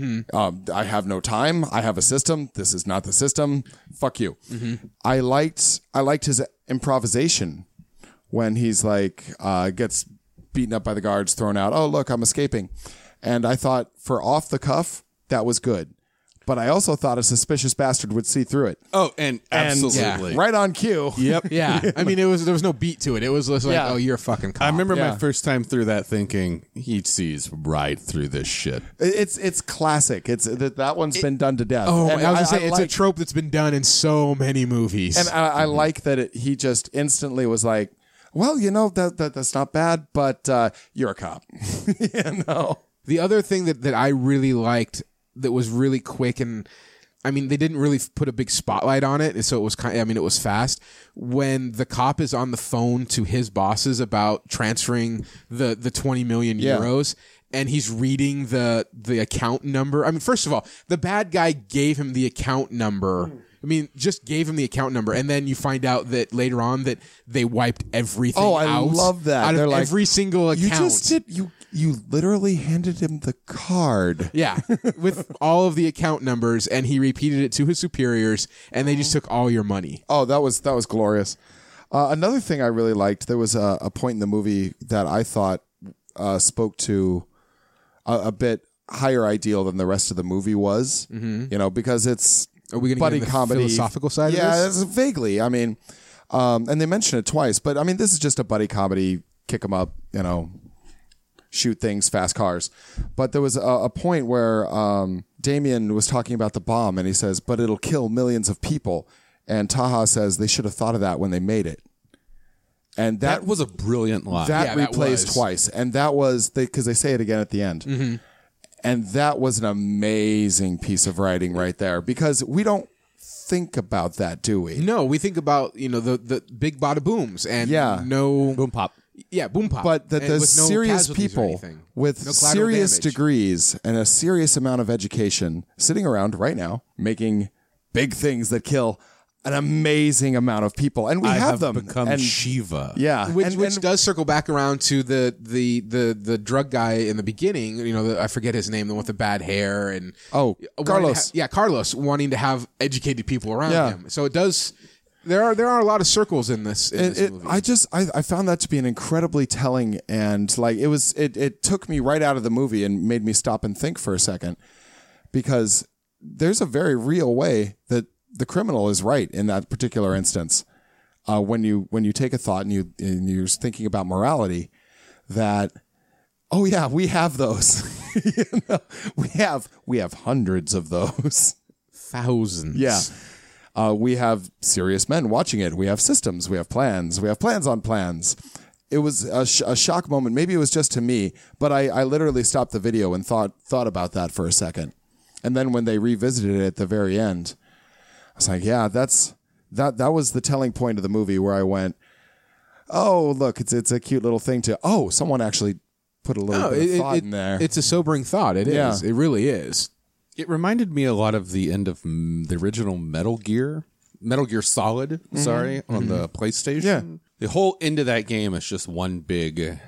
Um, I have no time. I have a system. This is not the system. Fuck you. I liked I liked his improvisation when he's like uh, gets beaten up by the guards, thrown out. Oh look, I'm escaping, and I thought for off the cuff that was good. But I also thought a suspicious bastard would see through it. Oh, and And absolutely. right on cue. Yep. Yeah. I mean it was there was no beat to it. It was just like, Yeah. oh, you're a fucking cop. I remember Yeah. my first time through that thinking, he sees right through this shit. It's it's classic. It's that that one's been done to death. Oh, And I was gonna say it's a like- trope that's been done in so many movies. And I, I like that it, he just instantly was like, "Well, you know that, that that's not bad, but uh, you're a cop." You know. The other thing that, that I really liked that was really quick and I mean they didn't really put a big spotlight on it, so it was kind I mean it was fast. When the cop is on the phone to his bosses about transferring the the twenty million Yeah. euros and he's reading the the account number. I mean, first of all, the bad guy gave him the account number. I mean, just gave him the account number, and then you find out that later on that they wiped everything. Oh, I out love that. out They're of like, every single account. You just did. You you literally handed him the card. Yeah, with all of the account numbers, and he repeated it to his superiors, and they just took all your money. Oh, that was that was glorious. Uh, another thing I really liked. There was a, a point in the movie that I thought uh, spoke to a, a bit higher ideal than the rest of the movie was. Mm-hmm. You know, because it's Are we going to buddy get into the comedy philosophical side yeah, of this? it's vaguely. I mean, um, and they mention it twice, but I mean, this is just a buddy comedy. Kick 'em up, you know, shoot things, fast cars. But there was a, a point where um, Damien was talking about the bomb, and he says, "But it'll kill millions of people." And Taha says they should have thought of that when they made it. And that, That was a brilliant line. that Yeah, that replays was. twice, and that was because they, say it again at the end. Mm-hmm. And that was an amazing piece of writing right there, because we don't think about that, do we? No, we think about you know the the big bada booms and Yeah. no Boom pop. yeah boom pop, But that and the with no serious casualties or people anything. with No collateral serious damage. degrees and a serious amount of education sitting around right now making big things that kill an amazing amount of people, and we I have, have them. become and, Shiva. yeah, Which, and, which and- does circle back around to the the the the drug guy in the beginning. You know, the, I forget his name, the one with the bad hair and Oh, wanting to Carlos. ha- yeah, Carlos wanting to have educated people around Yeah. him. So it does. There are there are a lot of circles in this. In It, this it, movie. I just I, I found that to be an incredibly telling, and like it was it it took me right out of the movie and made me stop and think for a second, because there's a very real way that the criminal is right in that particular instance. Uh, when you when you take a thought and you and you're thinking about morality, that oh yeah, we have those. You know, we have we have hundreds of those. Thousands. Yeah. Uh, we have serious men watching it. We have systems. We have plans. We have plans on plans. It was a, sh- a shock moment. Maybe it was just to me, but I, I literally stopped the video and thought thought about that for a second. And then when they revisited it at the very end, I was like, yeah, that's that that was the telling point of the movie where I went, oh, look, it's it's a cute little thing to, oh, someone actually put a little No, bit of it- thought it- in there. It's a sobering thought. It is. Yeah. It really is. It reminded me a lot of the end of mm, the original Metal Gear, Metal Gear Solid, sorry, on the PlayStation. Yeah. The whole end of that game is just one big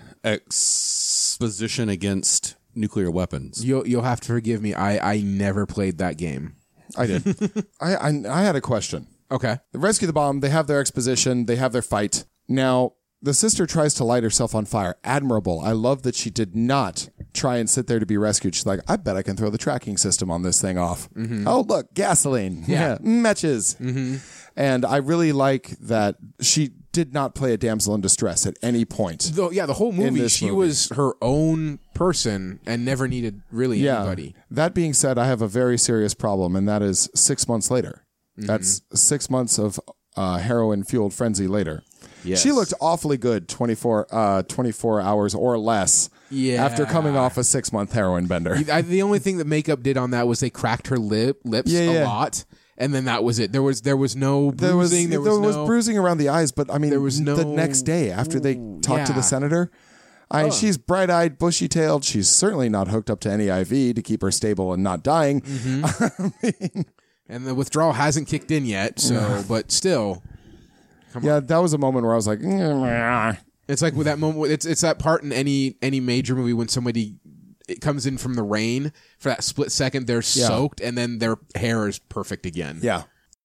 exposition against nuclear weapons. You'll you'll have to forgive me. I I never played that game. I did. I, I I had a question. Okay. They rescue the bomb. They have their exposition. They have their fight. Now, the sister tries to light herself on fire. Admirable. I love that she did not try and sit there to be rescued. She's like, I bet I can throw the tracking system on this thing off. Mm-hmm. Oh, look, gasoline. Yeah. Matches. Mm-hmm. And I really like that she did not play a damsel in distress at any point. Though, yeah, the whole movie, this she movie. was her own person and never needed really Yeah. anybody. That being said, I have a very serious problem, and that is six months later. Mm-hmm. That's six months of uh, heroin-fueled frenzy later. Yes. She looked awfully good twenty-four, uh, twenty-four hours or less Yeah. after coming off a six-month heroin bender. I, the only thing that makeup did on that was they cracked her lip lips Yeah, a yeah. lot, and then that was it. There was there was no There was, bruising. there There was, was, no, bruising around the eyes, but I mean, There was the no- next day after they talked to yeah. the senator, I mean, she's bright-eyed, bushy-tailed. She's certainly not hooked up to any I V to keep her stable and not dying. Mm-hmm. and the withdrawal hasn't kicked in yet. So, but still, Yeah, that was a moment where I was like, "Mm, it's like with that moment. It's it's that part in any any major movie when somebody it comes in from the rain for that split second. They're soaked, and then their hair is perfect again. yeah.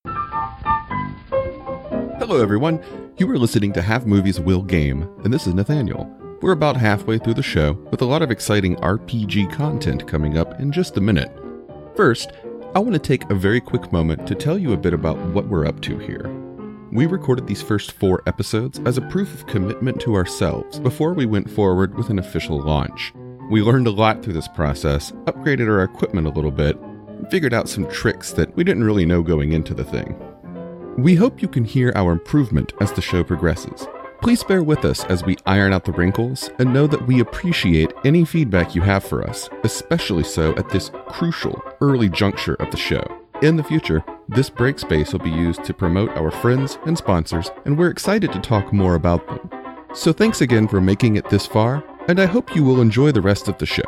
Hello, everyone. You are listening to Have Movies Will Game, and this is Nathaniel. We're about halfway through the show with a lot of exciting R P G content coming up in just a minute. First, I want to take a very quick moment to tell you a bit about what we're up to here. We recorded these first four episodes as a proof of commitment to ourselves before we went forward with an official launch. We learned a lot through this process, upgraded our equipment a little bit, and figured out some tricks that we didn't really know going into the thing. We hope you can hear our improvement as the show progresses. Please bear with us as we iron out the wrinkles, and know that we appreciate any feedback you have for us, especially so at this crucial early juncture of the show. In the future, this break space will be used to promote our friends and sponsors, and we're excited to talk more about them. So thanks again for making it this far, and I hope you will enjoy the rest of the show.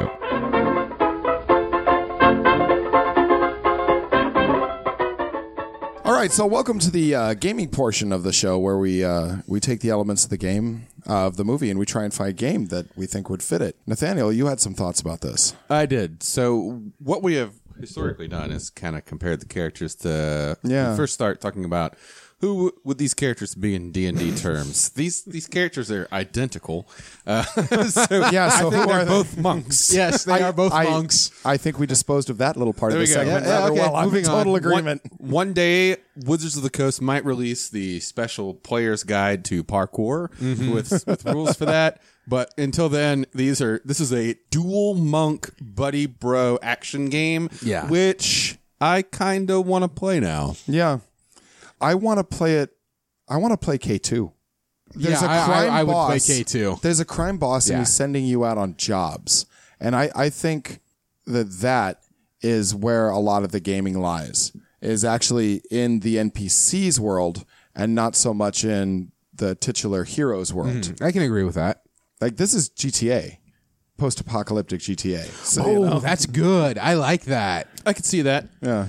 All right, so welcome to the uh, gaming portion of the show where we uh, we take the elements of the game uh, of the movie and we try and find a game that we think would fit it. Nathaniel, you had some thoughts about this. I did. So what we have historically done is kind of compared the characters to Yeah. we first start talking about who would these characters be in D and D terms. These these characters are identical. Uh, so Yeah, so who are they're they? both monks. Yes, they are both I, monks. I think we disposed of that little part There of we the go. segment Yeah, yeah, rather okay, well. I'm in moving on. total One- agreement. One, day, Wizards of the Coast might release the special player's guide to parkour Mm-hmm. with, with rules for that. But until then, these are this is a dual monk buddy bro action game. Yeah. which I kind of want to play now. Yeah. I want to play it. I want to play K two. There's Yeah, I- a crime I- I would play boss. K two. There's a crime boss and Yeah. he's sending you out on jobs. And I, I think that that is where a lot of the gaming lies, is actually in the N P C's world and not so much in the titular hero's world. I can agree with that. Like, this is G T A, post-apocalyptic G T A. So, Oh, you know, that's good. I like that. I could see that. yeah.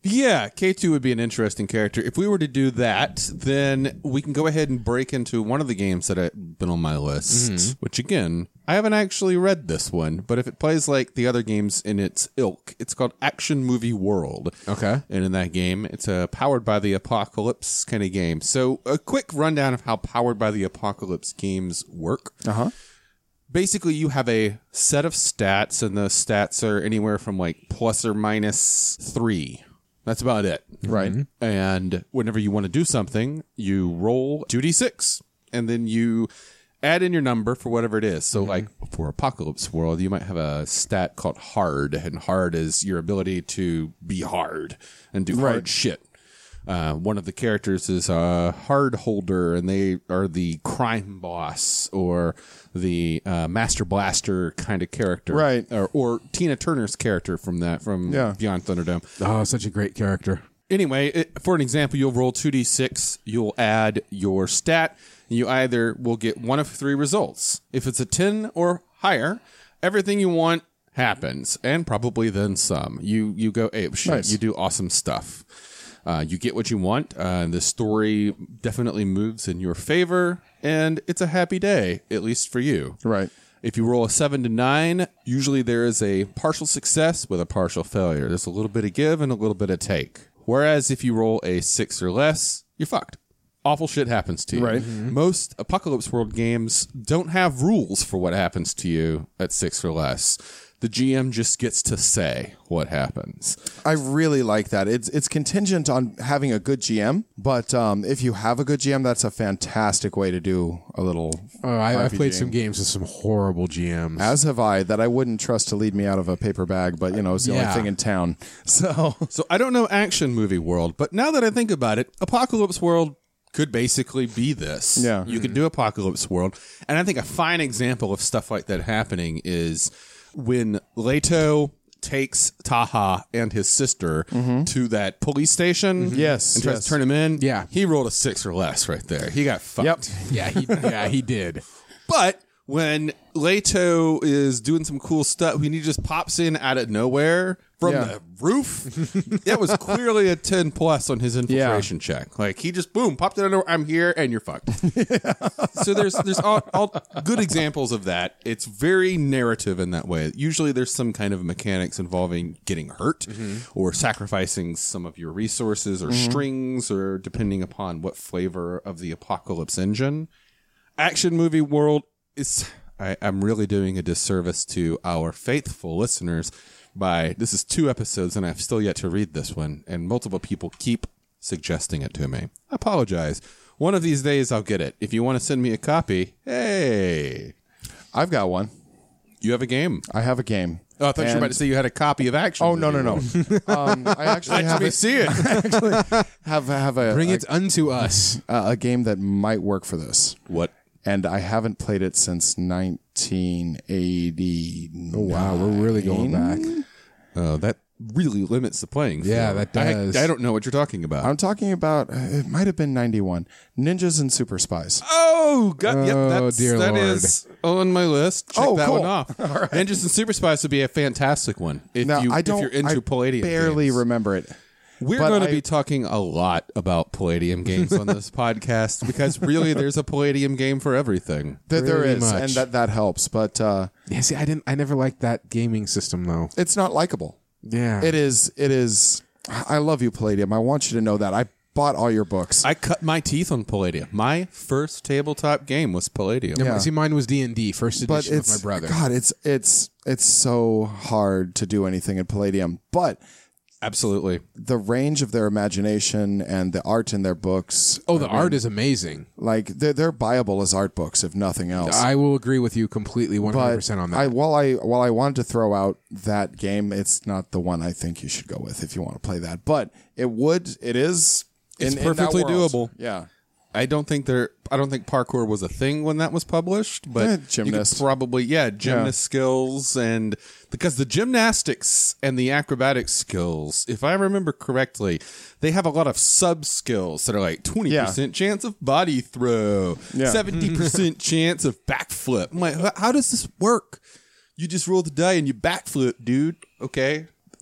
Yeah, K two would be an interesting character. If we were to do that, then we can go ahead and break into one of the games that have been on my list, mm-hmm. which, again, I haven't actually read this one, but if it plays like the other games in its ilk, it's called Action Movie World. Okay. And in that game, it's a Powered by the Apocalypse kind of game. So a quick rundown of how Powered by the Apocalypse games work. Uh-huh. Basically, you have a set of stats, and the stats are anywhere from like plus or minus three. That's about it. Right. Mm-hmm. And whenever you want to do something, you roll two d six, and then you add in your number for whatever it is. So, mm-hmm. like for Apocalypse World, you might have a stat called hard, and hard is your ability to be hard and do Right. hard shit. Uh, one of the characters is a hard holder, and they are the crime boss or the uh, Master Blaster kind of character, Right. Or, or Tina Turner's character from that from Yeah. Beyond Thunderdome. Oh, such a great character. Anyway, it, for an example, you'll roll two d six. You'll add your stat. And you either will get one of three results. If it's a ten or higher, everything you want happens, and probably then some. You you go ape shit. Nice. You do awesome stuff. Uh, you get what you want. Uh, the story definitely moves in your favor, and it's a happy day, at least for you. Right. If you roll a seven to nine, usually there is a partial success with a partial failure. There's a little bit of give and a little bit of take. Whereas if you roll a six or less, you're fucked. Awful shit happens to you. Right. Mm-hmm. Most Apocalypse World games don't have rules for what happens to you at six or less. The G M just gets to say what happens. I really like that. It's it's contingent on having a good G M, but um, if you have a good G M, that's a fantastic way to do a little. Oh, I, I've played RPGing. some games with some horrible G Ms. As have I, that I wouldn't trust to lead me out of a paper bag, but you know, it's the Yeah. only thing in town. So So I don't know Action Movie World, but now that I think about it, Apocalypse World could basically be this. Yeah. You could do Apocalypse World. And I think a fine example of stuff like that happening is when Leto takes Taha and his sister to that police station. Yes, And tries yes. to turn him in. Yeah. He rolled a six or less right there. He got fucked. Yep. yeah, he, yeah, he did. But when Leto is doing some cool stuff, when he just pops in out of nowhere from Yeah. the roof, that was clearly a ten plus on his infiltration check. Like he just boom popped out of nowhere. I'm here, and you're fucked. So there's there's all, all good examples of that. It's very narrative in that way. Usually there's some kind of mechanics involving getting hurt Mm-hmm. or sacrificing some of your resources or strings, or depending upon what flavor of the apocalypse engine. Action Movie World is, I, I'm really doing a disservice to our faithful listeners by, this is two episodes and I've still yet to read this one, and multiple people keep suggesting it to me. I apologize. One of these days I'll get it. If you want to send me a copy, hey, I've got one. you have a game. I have a game. Oh, I thought you were And- about to say you had a copy of Action Oh no no Movie no! World. um, I actually Let have me a, see it. have have a Bring a, it unto us. a, a game that might work for this, What? and I haven't played it since nineteen eighty. Oh, wow, we're really going back. Oh, that really limits the playing field. Yeah, that I- does. I, don't know what you're talking about. I'm talking about. uh, It might have been ninety-one. Ninjas and Super Spies. Oh, God. Yep, Oh, that's, dear that Lord. is on my list. Check Oh, that cool. one off. Ninjas and Super Spies would be a fantastic one if, Now you, I don't. if you're into I Palladium barely games. remember it. We're but going to I- be talking a lot about Palladium games on this podcast because really there's a Palladium game for everything. There, there Pretty is, much. and that that helps. But uh, Yeah, see, I didn't. I never liked that gaming system though. it's not likable. Yeah, It is. It is. I love you, Palladium. I want you to know that. I bought all your books. I cut my teeth on Palladium. My first tabletop game was Palladium. Yeah, Yeah. See, mine was D and D, first but edition with it's my brother. God. It's it's it's so hard to do anything in Palladium. But Absolutely. the range of their imagination and the art in their books. Oh, the art is amazing. Like they're they're buyable as art books, if nothing else. I will agree with you completely, one hundred but percent on that. I while I while I wanted to throw out that game, it's not the one I think you should go with if you want to play that. But it would. It is. It's in, in that perfectly world. doable. Yeah. I don't think there. I don't think parkour was a thing when that was published, but Eh, you could gymnast. probably yeah, gymnast skills, and because the gymnastics and the acrobatic skills, if I remember correctly, they have a lot of sub skills that are like twenty percent chance of body throw, Yeah. seventy percent chance of backflip. I'm like, "H- how does this work? You just roll the die and you backflip, dude. Okay.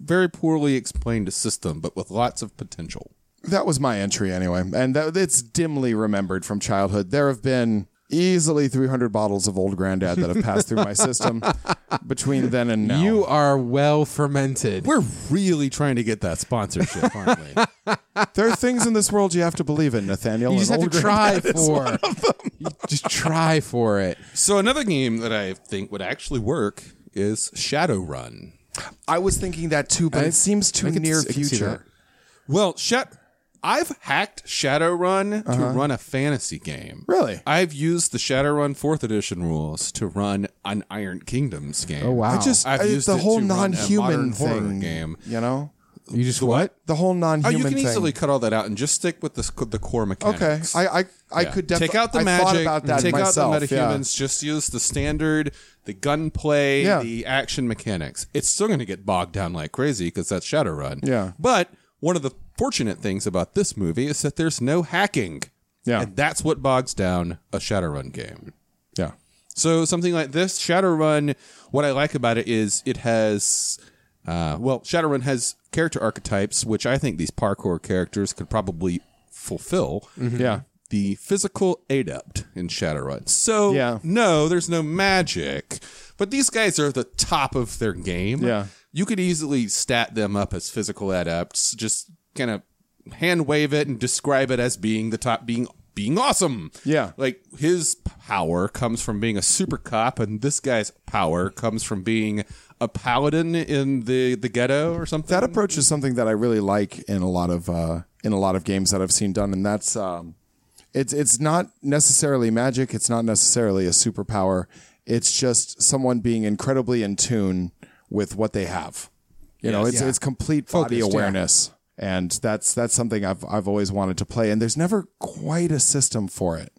very poorly explained system, but with lots of potential. That was my entry anyway, and that, it's dimly remembered from childhood. There have been easily three hundred bottles of Old Granddad that have passed through my system between then and now. You are well fermented. We're really trying to get that sponsorship, aren't we? There are things in this world you have to believe in, Nathaniel. You just and have to Old try Granddad is one for it. You just try for it. So another game that I think would actually work is Shadowrun. I was thinking that too, but I- it seems too I could near s- I could see future. Well, Shat- I've hacked Shadowrun to run a fantasy game. Really? I've used the Shadowrun fourth edition rules to run an Iron Kingdoms game. Oh, wow. I just I've I, used the it whole to run a non-human modern horror thing game. You know, You just what? the whole Oh, non-human you can thing. easily cut all that out and just stick with the, the core Okay, mechanics. I I, I Yeah. could definitely take out the I magic, thought about that take myself. out the metahumans, just use the standard, the gunplay, Yeah. the action mechanics. It's still going to get bogged down like crazy because that's Shadowrun. Yeah. But one of the fortunate things about this movie is that there's no hacking. Yeah. And that's what bogs down a Shadowrun game. Yeah, So something like this, Shadowrun, what I like about it is it has, uh, well, Shadowrun has character archetypes, which I think these parkour characters could probably fulfill. yeah. The physical adept in Shadowrun. So, Yeah. no, there's no magic, but these guys are the top of their game. Yeah. You could easily stat them up as physical adepts, just kind of hand wave it and describe it as being the top, being being awesome. Yeah. Like his power comes from being a super cop, and this guy's power comes from being a paladin in the, the ghetto or something. That approach is something that I really like in a lot of uh, in a lot of games that I've seen done, and that's um, it's it's not necessarily magic. It's not necessarily a superpower. It's just someone being incredibly in tune with what they have. You know, it's Yeah. it's complete body Focused, yeah. awareness, and that's that's something I've I've always wanted to play. And there's never quite a system for it,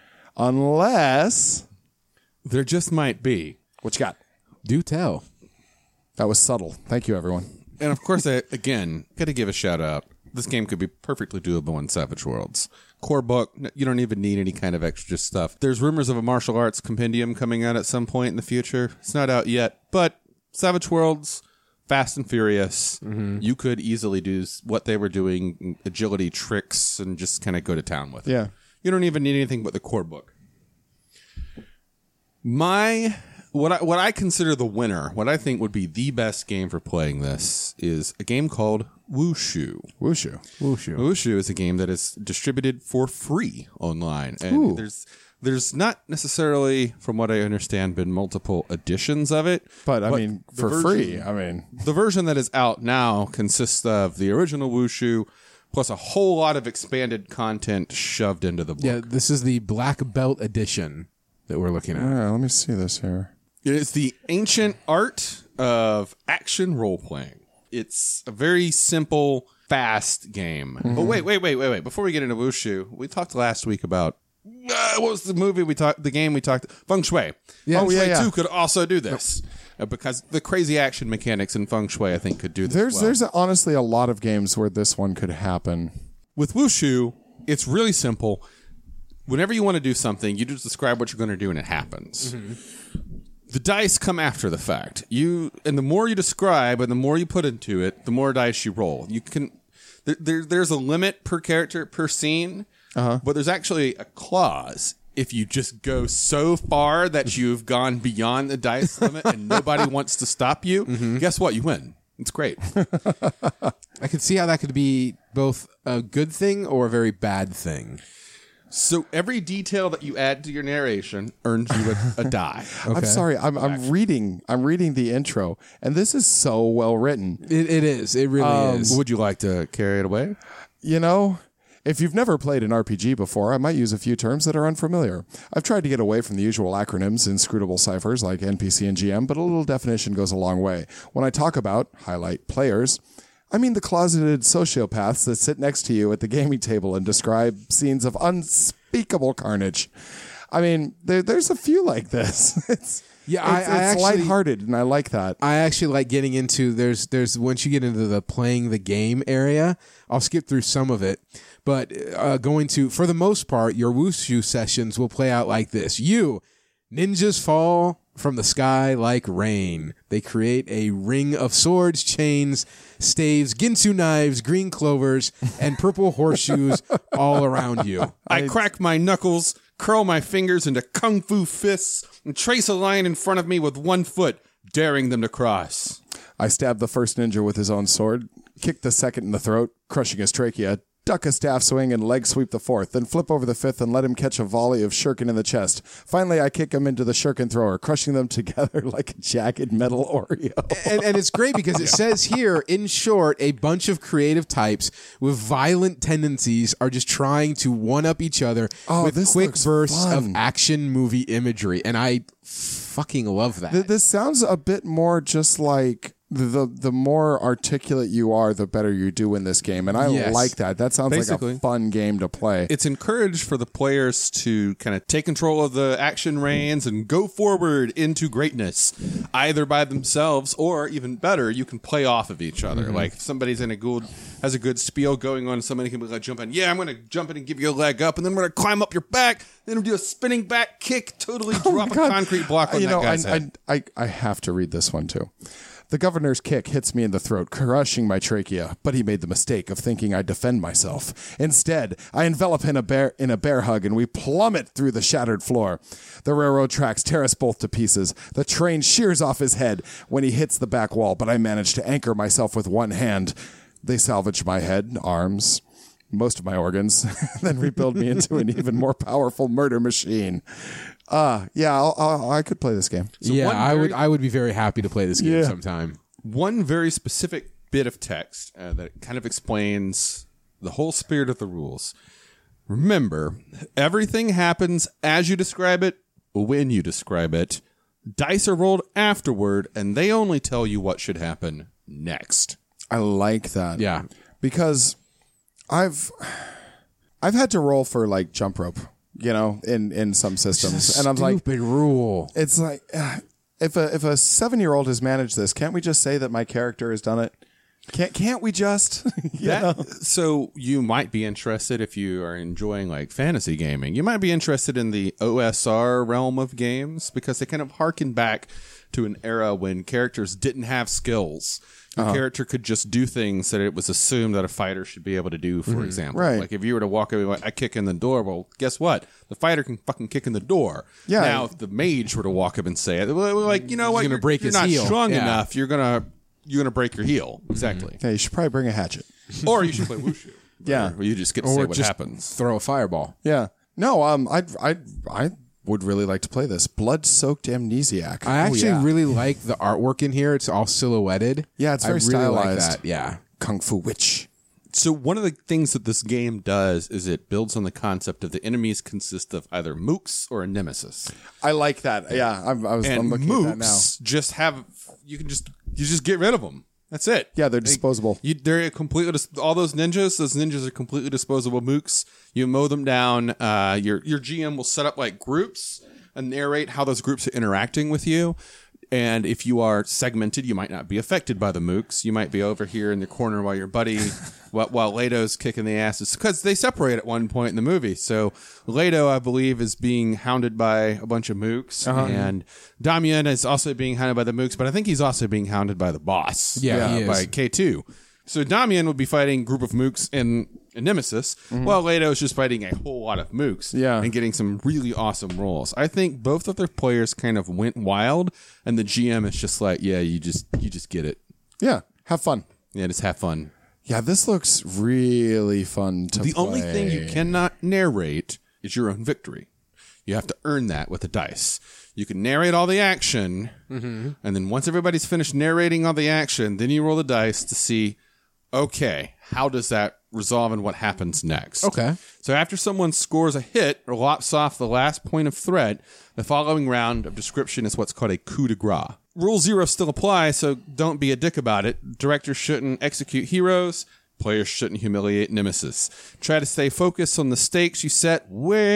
unless There just might be. what you got. Do tell. That was subtle. Thank you, everyone. And of course, I, again, got to give a shout out. This game could be perfectly doable in Savage Worlds. Core book, n- you don't even need any kind of extra stuff. There's rumors of a martial arts compendium coming out at some point in the future. It's not out yet, but Savage Worlds, Fast and Furious, you could easily do s- what they were doing, agility tricks, and just kind of go to town with it. Yeah. You don't even need anything but the core book. My what I what I consider the winner, what I think would be the best game for playing this is a game called Wushu. Wushu. Wushu. Wushu is a game that is distributed for free online, and there's there's not necessarily, from what I understand, been multiple editions of it. But I mean, the for version- free. I mean, The version that is out now consists of the original Wushu plus a whole lot of expanded content shoved into the book. Yeah, this is the Black Belt edition that we're looking at. all right, let me see this here. It is the ancient art of action role playing. It's a very simple, fast game. Oh, wait, wait, wait, wait, wait. Before we get into Wushu, we talked last week about uh, what was the movie we talked, the game we talked, Feng Shui. Yeah. Feng Oh, yeah, Shui yeah. two could also do this uh, because the crazy action mechanics in Feng Shui, I think, could do this. There's well. there's honestly a lot of games where this one could happen. With Wushu, it's really simple. Whenever you want to do something, you just describe what you're going to do and it happens. The dice come after the fact. You and the more you describe and the more you put into it, the more dice you roll. You can there, there there's a limit per character per scene, uh-huh. but there's actually a clause. If you just go so far that you've gone beyond the dice limit and nobody wants to stop you, guess what? You win. It's great. I could see how that could be both a good thing or a very bad thing. So every detail that you add to your narration earns you a, a die. I'm sorry, I'm I'm reading I'm reading the intro, and this is so well written. It, it is. It really is. Would you like to carry it away? You know, if you've never played an R P G before, I might use a few terms that are unfamiliar. I've tried to get away from the usual acronyms, inscrutable ciphers like N P C and G M, but a little definition goes a long way. When I talk about highlight players, I mean the closeted sociopaths that sit next to you at the gaming table and describe scenes of unspeakable carnage. I mean, there, there's a few like this. It's Yeah, I- it's, I it's actually- lighthearted, and I like that. I actually like getting into there's there's once you get into the playing the game area, I'll skip through some of it, but uh, going to for the most part, your Wushu sessions will play out like this: you ninjas fall from the sky like rain. They create a ring of swords, chains, staves, Ginsu knives, green clovers, and purple horseshoes all around you. I crack my knuckles, curl my fingers into kung fu fists, and trace a line in front of me with one foot, daring them to cross. I stab the first ninja with his own sword, kick the second in the throat, crushing his trachea, duck a staff swing and leg sweep the fourth, then flip over the fifth and let him catch a volley of shuriken in the chest. Finally, I kick him into the shuriken thrower, crushing them together like a jagged metal Oreo. And, and it's great because it says here, in short, a bunch of creative types with violent tendencies are just trying to one-up each other Oh, with this quick looks bursts fun. of action movie imagery. And I fucking love that. Th- This sounds a bit more just like the the more articulate you are, the better you do in this game. And I Yes. like that. That sounds like Basically. a fun game to play. It's encouraged for the players to kind of take control of the action reins and go forward into greatness, either by themselves or, even better, you can play off of each other. Like if somebody's in a good has a good spiel going on, somebody can be like jump in. Yeah, I'm going to jump in and give you a leg up, and then we're going to climb up your back. Then we'll do a spinning back kick, totally drop a God. concrete block on you that know, guy's I, head. I, I, I have to read this one too. The governor's kick hits me in the throat, crushing my trachea, but he made the mistake of thinking I'd defend myself. Instead, I envelop him in a bear, in a bear hug, and we plummet through the shattered floor. The railroad tracks tear us both to pieces. The train shears off his head when he hits the back wall, but I manage to anchor myself with one hand. They salvage my head, arms, most of my organs, then rebuild me into an even more powerful murder machine. Uh, yeah, I'll, I'll, I could play this game. yeah, one I very- would I would be very happy to play this game Yeah. sometime. One very specific bit of text uh, that kind of explains the whole spirit of the rules. Remember, everything happens as you describe it, when you describe it. Dice are rolled afterward, and they only tell you what should happen next. I like that. Yeah. Because I've I've had to roll for like jump rope, you know, in, in some systems. And I'm like, Stupid rule. it's like uh, if a if a seven year old has managed this, can't we just say that my character has done it? Can't can't we just you know? That, so you might be interested if you are enjoying like fantasy gaming. You might be interested in the O S R realm of games because they kind of harken back to an era when characters didn't have skills. Your character could just do things that it was assumed that a fighter should be able to do, for example. Right. Like if you were to walk away, like, I kick in the door, well, guess what? The fighter can fucking kick in the door. Yeah. Now, if the mage were to walk up and say it, well, like, you know what? gonna You're, break you're his not heel. strong Yeah. enough. You're going to you're gonna break your heel. Exactly. Yeah, you should probably bring a hatchet. Or you should play wushu. Yeah. Where you just get to Or say what just happens. throw a fireball. Yeah. No, um I I I would really like to play this. Blood soaked amnesiac. I actually Oh, yeah. really like the artwork in here. It's all silhouetted. Yeah, it's I very really stylized. Like that. Yeah. Kung Fu Witch. So one of the things that this game does is it builds on the concept of the enemies consist of either mooks or a nemesis. I like that. Yeah, I'm, I was I'm And looking at that now. mooks just have you can just you just get rid of them. That's it. Yeah, they're disposable. You, they're completely dis- all those ninjas. Those ninjas are completely disposable mooks. You mow them down. Uh, your your G M will set up like groups and narrate how those groups are interacting with you. And if you are segmented, you might not be affected by the mooks. You might be over here in the corner while your buddy, while, while Leto's kicking the asses, because they separate at one point in the movie. So Leto, I believe, is being hounded by a bunch of mooks, and Damian is also being hounded by the mooks, but I think he's also being hounded by the boss. Yeah, uh, he is. by K two. So Damian would be fighting a group of mooks in a nemesis, while Leto is just fighting a whole lot of mooks Yeah. and getting some really awesome rolls. I think both of their players kind of went wild, and the G M is just like, yeah, you just you just get it. Yeah, have fun. Yeah, just have fun. Yeah, this looks really fun to The play. only thing you cannot narrate is your own victory. You have to earn that with the dice. You can narrate all the action, and then once everybody's finished narrating all the action, then you roll the dice to see, okay, how does that resolve and what happens next? Okay. So after someone scores a hit or lops off the last point of threat, the following round of description is what's called a coup de grace. Rule zero still applies, so don't be a dick about it. Directors shouldn't execute heroes. Players shouldn't humiliate nemesis. Try to stay focused on the stakes you set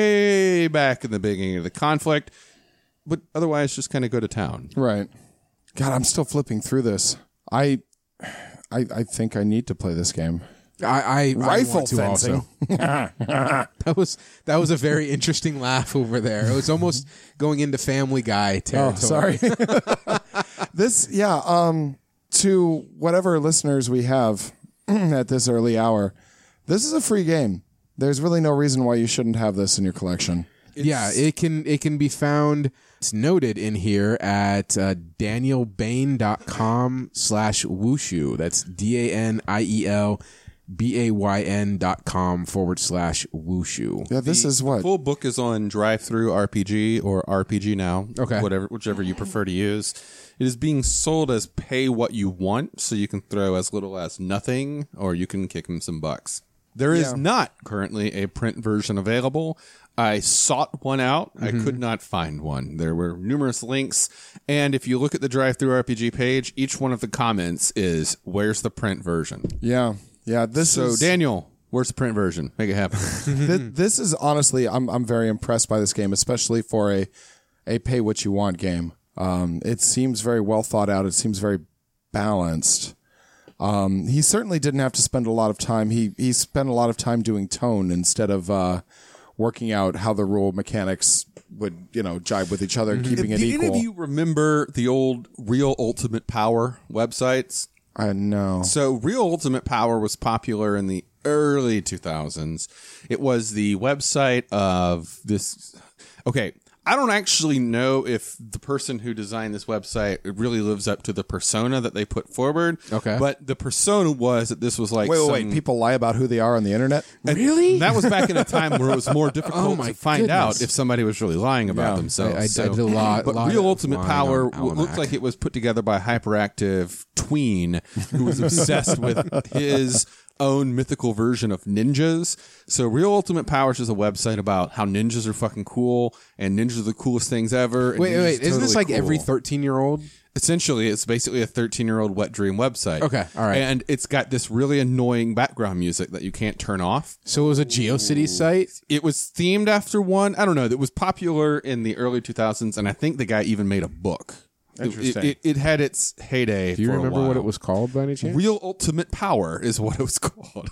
way back in the beginning of the conflict, but otherwise just kind of go to town. Right. God, I'm still flipping through this. I, I, I think I need to play this game. I, I Rifle I want to fencing. also. That was that was a very interesting laugh over there. It was almost going into Family Guy territory. Oh, sorry. This, yeah, um, to whatever listeners we have at this early hour, this is a free game. There's really no reason why you shouldn't have this in your collection. Yeah, it can it can be found. It's noted in here at uh, danielbayn.com slash wushu. That's D A N I E L B A Y N dot com forward slash wushu. Yeah, this The is what? full book is on Drive-Thru R P G or R P G Now. Okay. Whatever, whichever you prefer to use. It is being sold as pay what you want, so you can throw as little as nothing, or you can kick them some bucks. There is Yeah. not currently a print version available. I sought one out. I could not find one. There were numerous links, and if you look at the Drive-Thru R P G page, each one of the comments is, "Where's the print version?" Yeah, yeah. This So, is Daniel, where's the print version? Make it happen. Th- this is honestly, I'm I'm very impressed by this game, especially for a a pay what you want game. Um, it seems very well thought out. It seems very balanced. Um, he certainly didn't have to spend a lot of time. He he spent a lot of time doing tone instead of uh, working out how the rule mechanics would, you know, jibe with each other, keeping it Do equal. any of you remember the old Real Ultimate Power websites? I know. So Real Ultimate Power was popular in the early two thousands. It was the website of this. Okay, I don't actually know if the person who designed this website really lives up to the persona that they put forward. Okay. But the persona was that this was like Wait, wait, some, wait. People lie about who they are on the internet? and Really? That was back in a time where it was more difficult Oh my to find goodness. out if somebody was really lying about Yeah. themselves. I- I So- did a lot- But lot Real of Ultimate lying Power on w- looked Almanac. like it was put together by a hyperactive tween who was obsessed with his own mythical version of ninjas. So Real Ultimate Powers is a website about how ninjas are fucking cool and ninjas are the coolest things ever. and Wait, ninjas wait, are isn't this totally like every cool. thirteen-year-old? Essentially, it's basically a thirteen-year-old wet dream website. Okay, all right. And it's got this really annoying background music that you can't turn off. So it was a GeoCities site? It was themed after one. I don't know. That was popular in the early two thousands, and I think the guy even made a book. It- Interesting. It, it, it had its heyday. Do you for a remember what while. it was called by any chance? Real Ultimate Power is what it was called.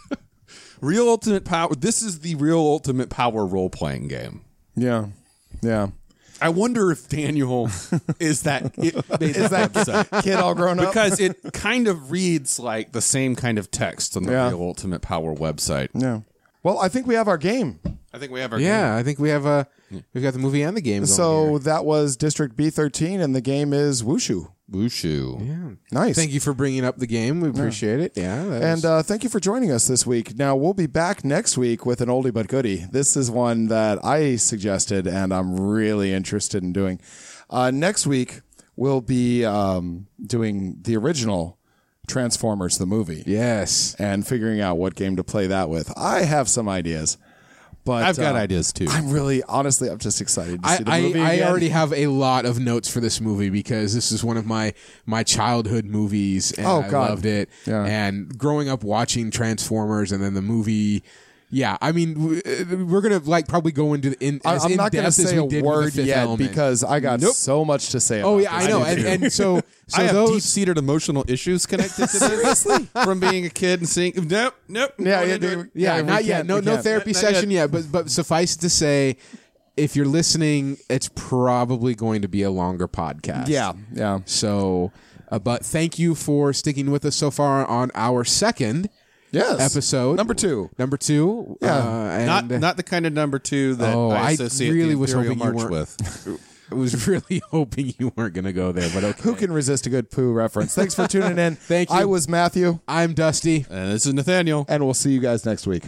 Real Ultimate Power. This is the Real Ultimate Power role playing game. Yeah. Yeah. I wonder if Daniel is that it made Is that website. kid all grown up? Because it kind of reads like the same kind of text on the Yeah. Real Ultimate Power website. Yeah. Well, I think we have our game. I think we have our Yeah, I think we have a we've got the movie and the game. going So here. that was District B thirteen, and the game is Wushu. Wushu. yeah. Nice. Thank you for bringing up the game. We appreciate it. Yeah, that And was- uh, thank you for joining us this week. Now, we'll be back next week with an oldie but goodie. This is one that I suggested, and I'm really interested in doing. Uh, next week, we'll be um, doing the original Transformers, the movie, yes. and figuring out what game to play that with. I have some ideas. But I've got uh, ideas too. I'm really, honestly, I'm just excited to I, see the I, movie I again. already have a lot of notes for this movie because this is one of my my childhood movies and Oh, I God. loved it. Yeah. And growing up watching Transformers and then the movie, yeah, I mean w- uh, we're gonna like probably go into the in I- as I'm in not going to depth as say we a did with word the Fifth yet Element. because I got Nope. so much to say about Oh yeah, this. I know, do and, too. and so so I have those deep-seated emotional issues connected to this from being a kid and seeing. Nope, nope. Yeah, going yeah, into dude. it. Yeah, Yeah, we not yet. can't- No, we no can't. therapy Not- not session yet. But but suffice it to say, if you're listening, it's probably going to be a longer podcast. Yeah, yeah. So, uh, but thank you for sticking with us so far on our second Yes. episode, Number two. Number two. Yeah. uh, and Not not the kind of number two that Oh, I I associate really the was Imperial hoping you March weren't- with. I was really hoping you weren't going to go there, but okay. Who can resist a good poo reference? Thanks for tuning in. Thank you. I was Matthew, I'm Dusty. And this is Nathaniel. and we'll see you guys next week.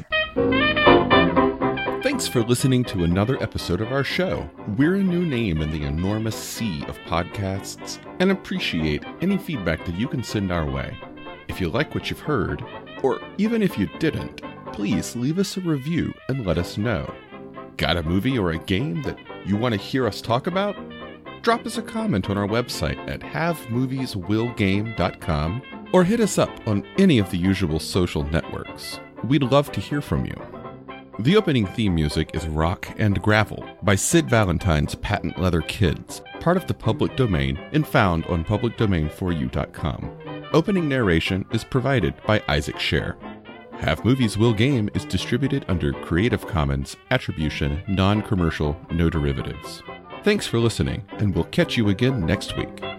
Thanks for listening to another episode of our show. We're a new name in the enormous sea of podcasts and appreciate any feedback that you can send our way. If you like what you've heard, or even if you didn't, please leave us a review and let us know. Got a movie or a game that you want to hear us talk about? Drop us a comment on our website at have movies will game dot com or hit us up on any of the usual social networks. We'd love to hear from you. The opening theme music is Rock and Gravel by Sid Valentine's Patent Leather Kids, part of the public domain and found on public domain for you dot com. Opening narration is provided by Isaac Scher. Have Movies Will Game is distributed under Creative Commons Attribution, Non-Commercial, No Derivatives. Thanks for listening, and we'll catch you again next week.